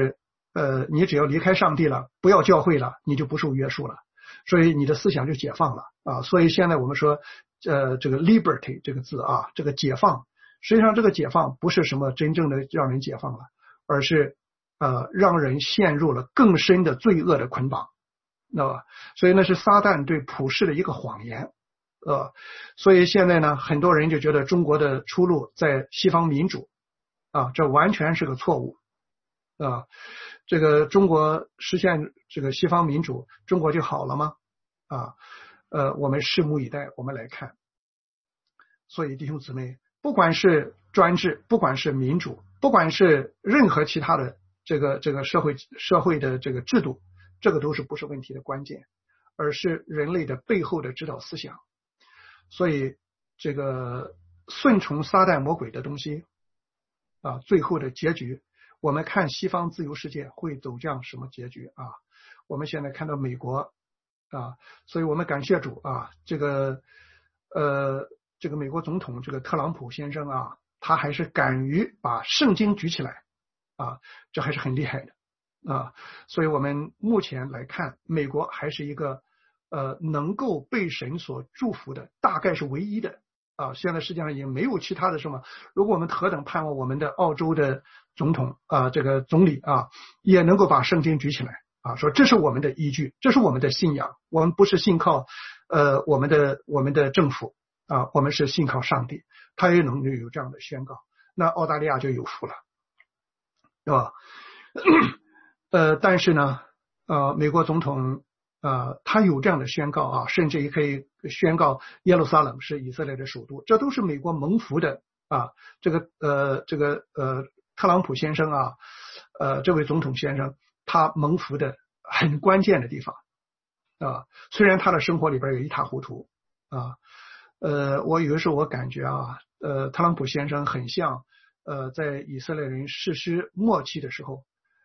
你只要离开上帝了，不要教会了，你就不受约束了，所以你的思想就解放了啊。所以现在我们说这个 liberty 这个字啊，这个解放，实际上这个解放不是什么真正的让人解放了，而是让人陷入了更深的罪恶的捆绑，知道吧？所以那是撒旦对普世的一个谎言。所以现在呢，很多人就觉得中国的出路在西方民主啊，这完全是个错误啊。这个中国实现这个西方民主，中国就好了吗？啊，我们拭目以待，我们来看。所以弟兄姊妹，不管是专制，不管是民主，不管是任何其他的这个社会的这个制度，这个都是不是问题的关键，而是人类的背后的指导思想。所以这个顺从撒旦魔鬼的东西啊，最后的结局，我们看西方自由世界会走向什么结局啊？我们现在看到美国啊，所以我们感谢主啊，这个美国总统这个特朗普先生啊，他还是敢于把圣经举起来啊，这还是很厉害的啊。所以我们目前来看，美国还是一个能够被神所祝福的，大概是唯一的啊。现在世界上也没有其他的什么。如果我们何等盼望我们的澳洲的总统啊，这个总理啊，也能够把圣经举起来啊，说这是我们的依据，这是我们的信仰，我们不是信靠我们的政府啊，我们是信靠上帝，他也能有这样的宣告，那澳大利亚就有福了，对吧？但是呢，美国总统他有这样的宣告啊，甚至也可以宣告耶路撒冷是以色列的首都，这都是美国蒙福的啊。这个特朗普先生啊，这位总统先生，他蒙福的很关键的地方啊。虽然他的生活里边有一塌糊涂啊，我有的时候我感觉啊，特朗普先生很像在以色列人实施末期的时候，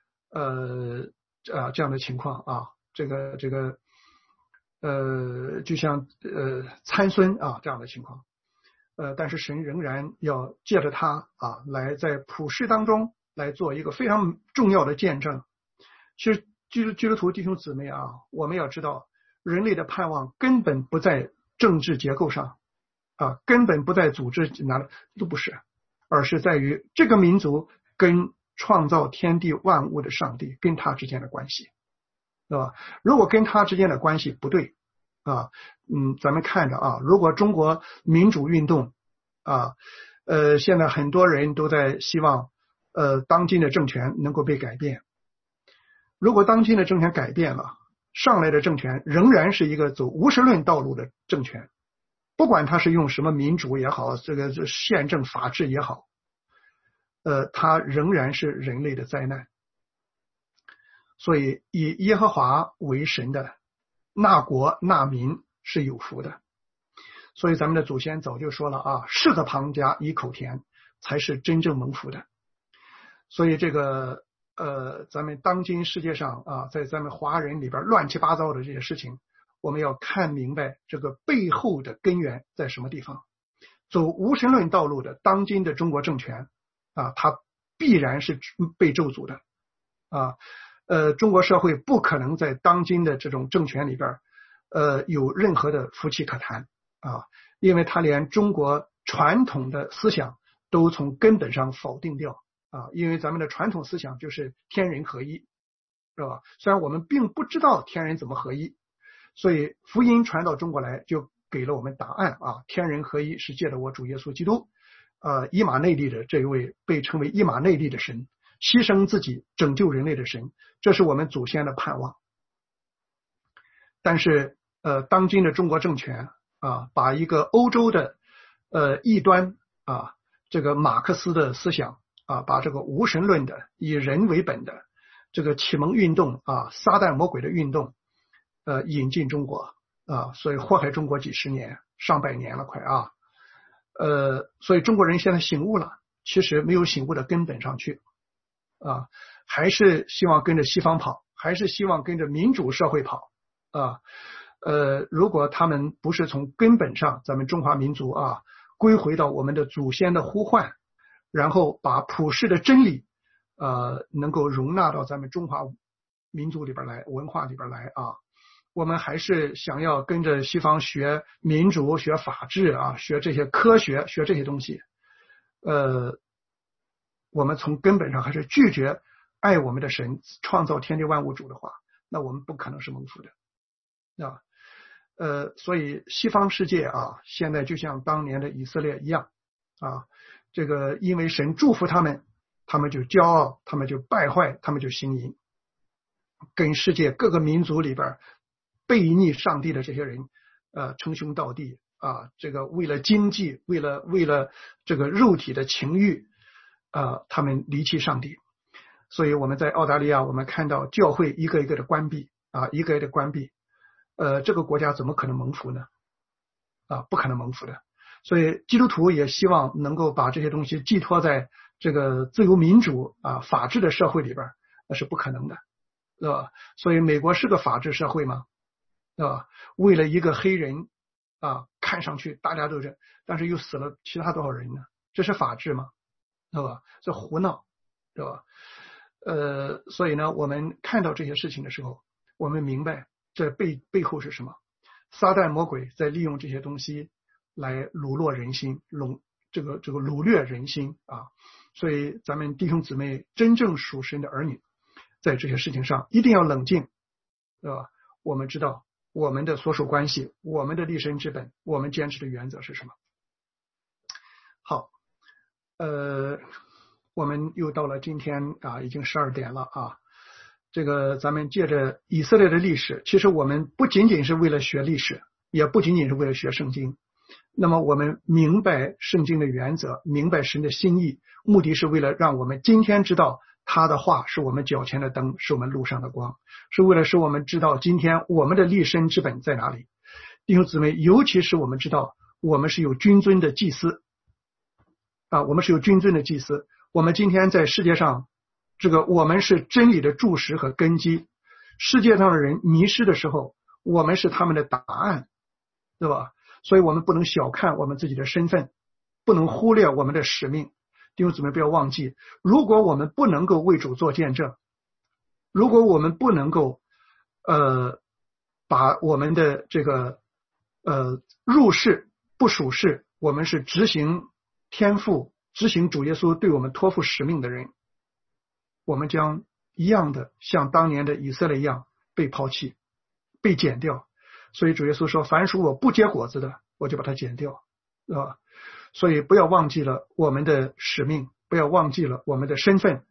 这样的情况啊。这个就像参孙啊这样的情况，但是神仍然要借着他啊，来在普世当中来做一个非常重要的见证。其实基督徒弟兄姊妹啊，我们要知道，人类的盼望根本不在政治结构上啊，根本不在组织哪里都不是，而是在于这个民族跟创造天地万物的上帝跟他之间的关系。对吧？如果跟他之间的关系不对啊，咱们看着啊，如果中国民主运动啊，现在很多人都在希望当今的政权能够被改变。如果当今的政权改变了，上来的政权仍然是一个走无神论道路的政权，不管他是用什么民主也好，这个宪政法治也好，它仍然是人类的灾难。所以以耶和华为神的那国那民是有福的。所以咱们的祖先早就说了啊，柿子旁加一口甜才是真正蒙福的。所以这个咱们当今世界上啊，在咱们华人里边乱七八糟的这些事情，我们要看明白这个背后的根源在什么地方。走无神论道路的当今的中国政权啊，它必然是被咒诅的啊。中国社会不可能在当今的这种政权里边有任何的福气可谈啊，因为它连中国传统的思想都从根本上否定掉啊，因为咱们的传统思想就是天人合一，是吧？虽然我们并不知道天人怎么合一，所以福音传到中国来就给了我们答案啊，天人合一是借着我主耶稣基督以马内利的这一位被称为以马内利的神，牺牲自己拯救人类的神，这是我们祖先的盼望。但是当今的中国政权啊，把一个欧洲的异端啊，这个马克思的思想啊，把这个无神论的以人为本的这个启蒙运动啊，撒旦魔鬼的运动引进中国啊，所以祸害中国几十年上百年了快啊。所以中国人现在醒悟了，其实没有醒悟的根本上去啊，还是希望跟着西方跑，还是希望跟着民主社会跑啊。如果他们不是从根本上咱们中华民族啊归回到我们的祖先的呼唤，然后把普世的真理能够容纳到咱们中华民族里边来，文化里边来啊。我们还是想要跟着西方学民主、学法治啊，学这些科学、学这些东西。我们从根本上还是拒绝爱我们的神，创造天地万物主的话，那我们不可能是蒙福的啊。所以西方世界啊，现在就像当年的以色列一样啊，这个因为神祝福他们，他们就骄傲，他们就败坏，他们就行淫，跟世界各个民族里边背逆上帝的这些人称兄道弟啊，这个为了经济，为了这个肉体的情欲他们离弃上帝。所以我们在澳大利亚，我们看到教会一个一个的关闭啊，一个一个的关闭。这个国家怎么可能蒙福呢？不可能蒙福的。所以基督徒也希望能够把这些东西寄托在这个自由民主法治的社会里边，那是不可能的，对吧？所以美国是个法治社会吗？对吧？为了一个黑人看上去大家都这，但是又死了其他多少人呢？这是法治吗？对吧？这胡闹，对吧？所以呢，我们看到这些事情的时候，我们明白这背后是什么？撒旦魔鬼在利用这些东西来掳掠人心，这个掳掠人心啊！所以咱们弟兄姊妹真正属神的儿女，在这些事情上一定要冷静，对吧？我们知道我们的所属关系，我们的立身之本，我们坚持的原则是什么？好，我们又到了今天已经12点了啊。这个咱们借着以色列的历史，其实我们不仅仅是为了学历史，也不仅仅是为了学圣经。那么我们明白圣经的原则，明白神的心意，目的是为了让我们今天知道他的话是我们脚前的灯，是我们路上的光，是为了使我们知道今天我们的立身之本在哪里。弟兄姊妹，尤其是我们知道我们是有君尊的祭司我们是有君尊的祭司。我们今天在世界上，这个我们是真理的柱石和根基。世界上的人迷失的时候，我们是他们的答案，对吧？所以我们不能小看我们自己的身份，不能忽略我们的使命。弟兄姊妹，不要忘记，如果我们不能够为主做见证，如果我们不能够把我们的这个入世不属世，我们是执行天父，执行主耶稣对我们托付使命的人，我们将一样的像当年的以色列一样被抛弃，被剪掉。所以主耶稣说，凡属我不结果子的，我就把它剪掉，所以不要忘记了我们的使命，不要忘记了我们的身份。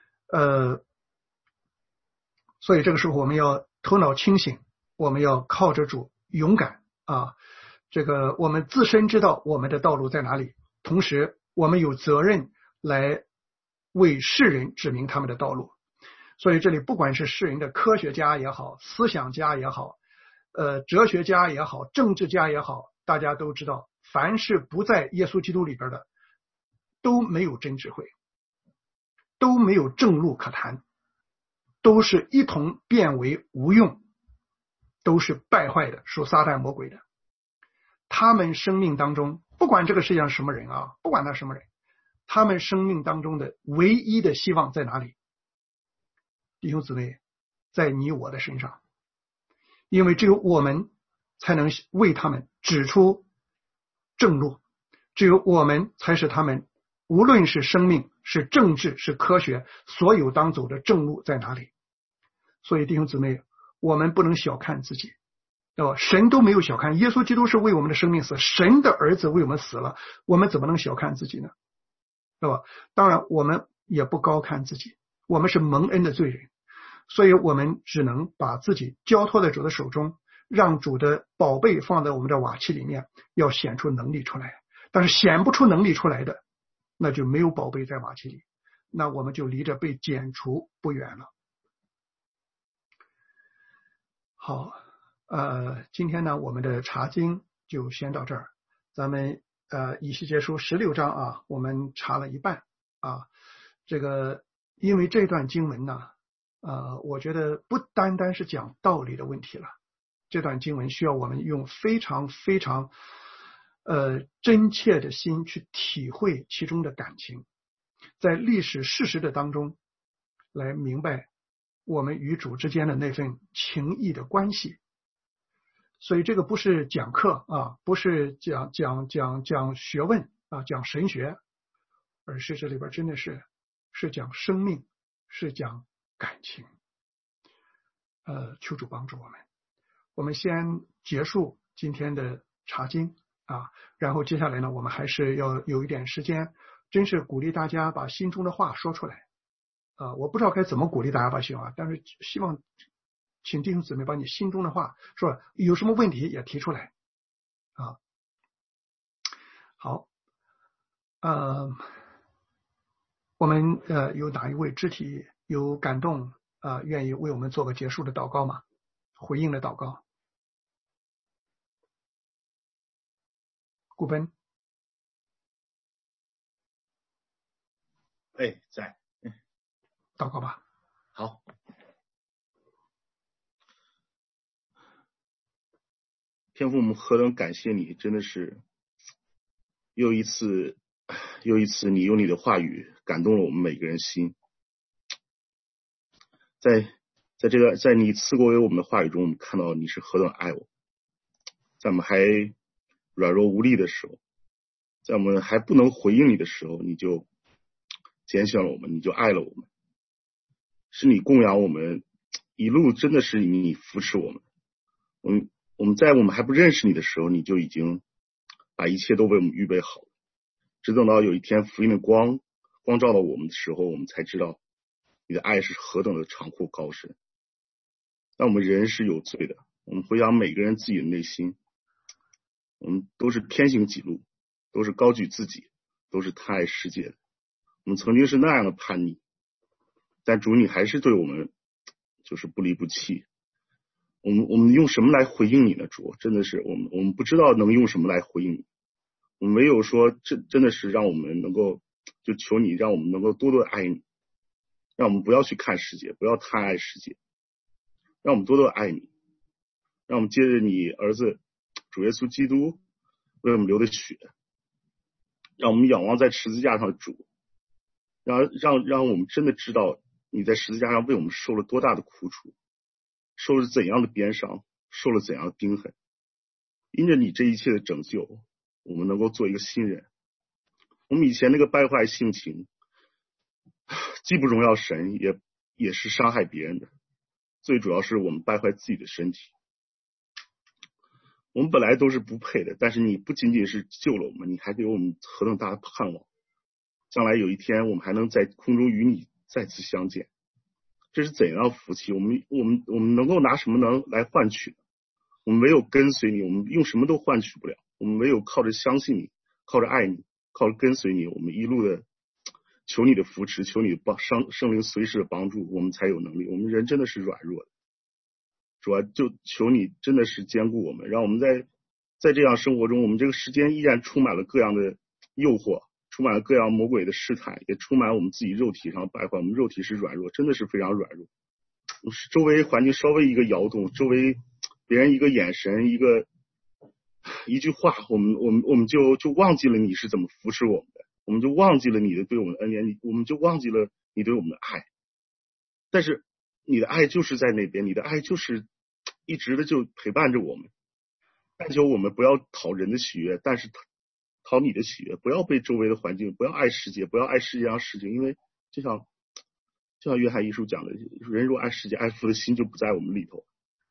所以这个时候我们要头脑清醒，我们要靠着主勇敢这个我们自身知道我们的道路在哪里，同时我们有责任来为世人指明他们的道路。所以这里不管是世人的科学家也好，思想家也好，哲学家也好，政治家也好，大家都知道，凡是不在耶稣基督里边的，都没有真智慧，都没有正路可谈，都是一同变为无用，都是败坏的，属撒旦魔鬼的。他们生命当中，不管这个世界上什么人不管他什么人，他们生命当中的唯一的希望在哪里？弟兄姊妹，在你我的身上，因为只有我们才能为他们指出正路，只有我们才是他们无论是生命，是政治，是科学，所有当走的正路在哪里。所以弟兄姊妹，我们不能小看自己，对吧？神都没有小看，耶稣基督是为我们的生命死，神的儿子为我们死了，我们怎么能小看自己呢？对吧？当然我们也不高看自己，我们是蒙恩的罪人，所以我们只能把自己交托在主的手中，让主的宝贝放在我们的瓦器里面，要显出能力出来。但是显不出能力出来的，那就没有宝贝在瓦器里，那我们就离着被剪除不远了。好，今天呢，我们的查经就先到这儿。咱们以西结书16章我们查了一半这个因为这段经文呢，我觉得不单单是讲道理的问题了，这段经文需要我们用非常非常真切的心去体会其中的感情，在历史事实的当中来明白我们与主之间的那份情谊的关系。所以这个不是讲课啊，不是讲学问啊，讲神学，而是这里边真的是讲生命，是讲感情。求主帮助我们。我们先结束今天的查经啊，然后接下来呢，我们还是要有一点时间，真是鼓励大家把心中的话说出来。我不知道该怎么鼓励大家把心话，但是希望请弟兄姊妹把你心中的话说，有什么问题也提出来啊。好，我们有哪一位肢体有感动愿意为我们做个结束的祷告吗？回应的祷告。顾奔。 在。 祷告吧。 好。天父，我们何等感谢你，真的是又一次你用你的话语感动了我们每个人心。在你赐过给我们的话语中，我们看到你是何等爱我。在我们还软弱无力的时候，在我们还不能回应你的时候，你就拣选了我们，你就爱了我们，是你供养我们一路，真的是你扶持我们。我们在我们还不认识你的时候，你就已经把一切都为我们预备好了。直等到有一天福音的光照到我们的时候，我们才知道你的爱是何等的长阔高深。但我们人是有罪的，我们回想每个人自己的内心，我们都是偏行己路，都是高举自己，都是贪爱世界的。我们曾经是那样的叛逆，但主你还是对我们就是不离不弃。我们用什么来回应你呢？主，真的是我们不知道能用什么来回应你。我们没有说真的是让我们能够，就求你让我们能够多多爱你，让我们不要去看世界，不要贪爱世界，让我们多多爱你，让我们接着你儿子主耶稣基督为我们流的血，让我们仰望在十字架上的主，让我们真的知道你在十字架上为我们受了多大的苦楚，受了怎样的鞭伤，受了怎样的钉痕。因着你这一切的拯救，我们能够做一个新人。我们以前那个败坏性情，既不荣耀神，也是伤害别人的。最主要是我们败坏自己的身体。我们本来都是不配的，但是你不仅仅是救了我们，你还给我们何等大的盼望。将来有一天我们还能在空中与你再次相见，这是怎样的福气？我们能够拿什么能来换取？我们唯有跟随你，我们用什么都换取不了。我们唯有靠着相信你，靠着爱你，靠着跟随你，我们一路的求你的扶持，求你的圣灵随时的帮助，我们才有能力。我们人真的是软弱的，主要就求你真的是兼顾我们，让我们在这样生活中，我们这个世间依然充满了各样的诱惑，充满了各样魔鬼的试探，也充满我们自己肉体上的败坏。我们肉体是软弱，真的是非常软弱。周围环境稍微一个摇动，周围别人一个眼神，一句话，我们就忘记了你是怎么扶持我们的，我们就忘记了你的对我们的恩典，我们就忘记了你对我们的爱。但是你的爱就是在那边，你的爱就是一直的就陪伴着我们。但求我们不要讨人的喜悦，但是讨你的喜悦，不要被周围的环境，不要爱世界，不要爱世界上事情，因为就像约翰一书讲的，人若爱世界，爱父的心就不在我们里头。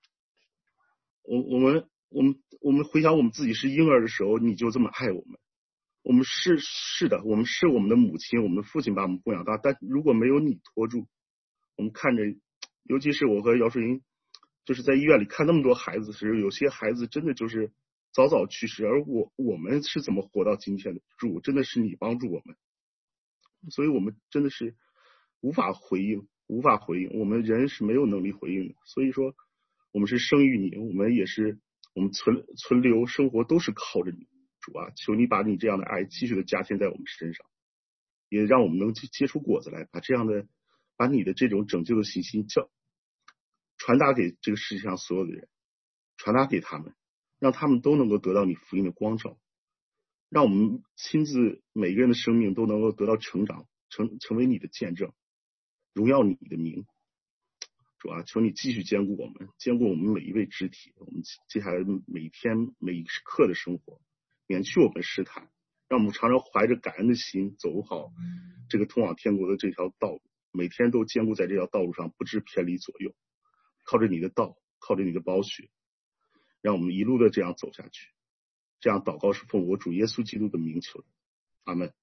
我们回想我们自己是婴儿的时候，你就这么爱我们。我们是的，我们是我们的母亲，我们的父亲把我们供养大，但如果没有你托住，我们看着，尤其是我和姚顺英，就是在医院里看那么多孩子时，有些孩子真的就是早早去世，而我们是怎么活到今天的？主，真的是你帮助我们，所以我们真的是无法回应，我们人是没有能力回应的。所以说，我们是生于你，我们也是我们存留生活都是靠着你。主啊，求你把你这样的爱继续的加添在我们身上，也让我们能结出果子来，把你的这种拯救的信息传达给这个世界上所有的人，传达给他们，让他们都能够得到你福音的光照，让我们亲自每个人的生命都能够得到成长，成为你的见证， 荣耀你的名。主啊，求你继续坚固我们，坚固我们每一位肢体，我们接下来每天每一刻的生活，免去我们试探，让我们常常怀着感恩的心走好这个通往天国的这条道路，每天都坚固在这条道路上，不致偏离左右，靠着你的道，靠着你的宝血，让我们一路的这样走下去。这样祷告是奉我主耶稣基督的名求的，阿们。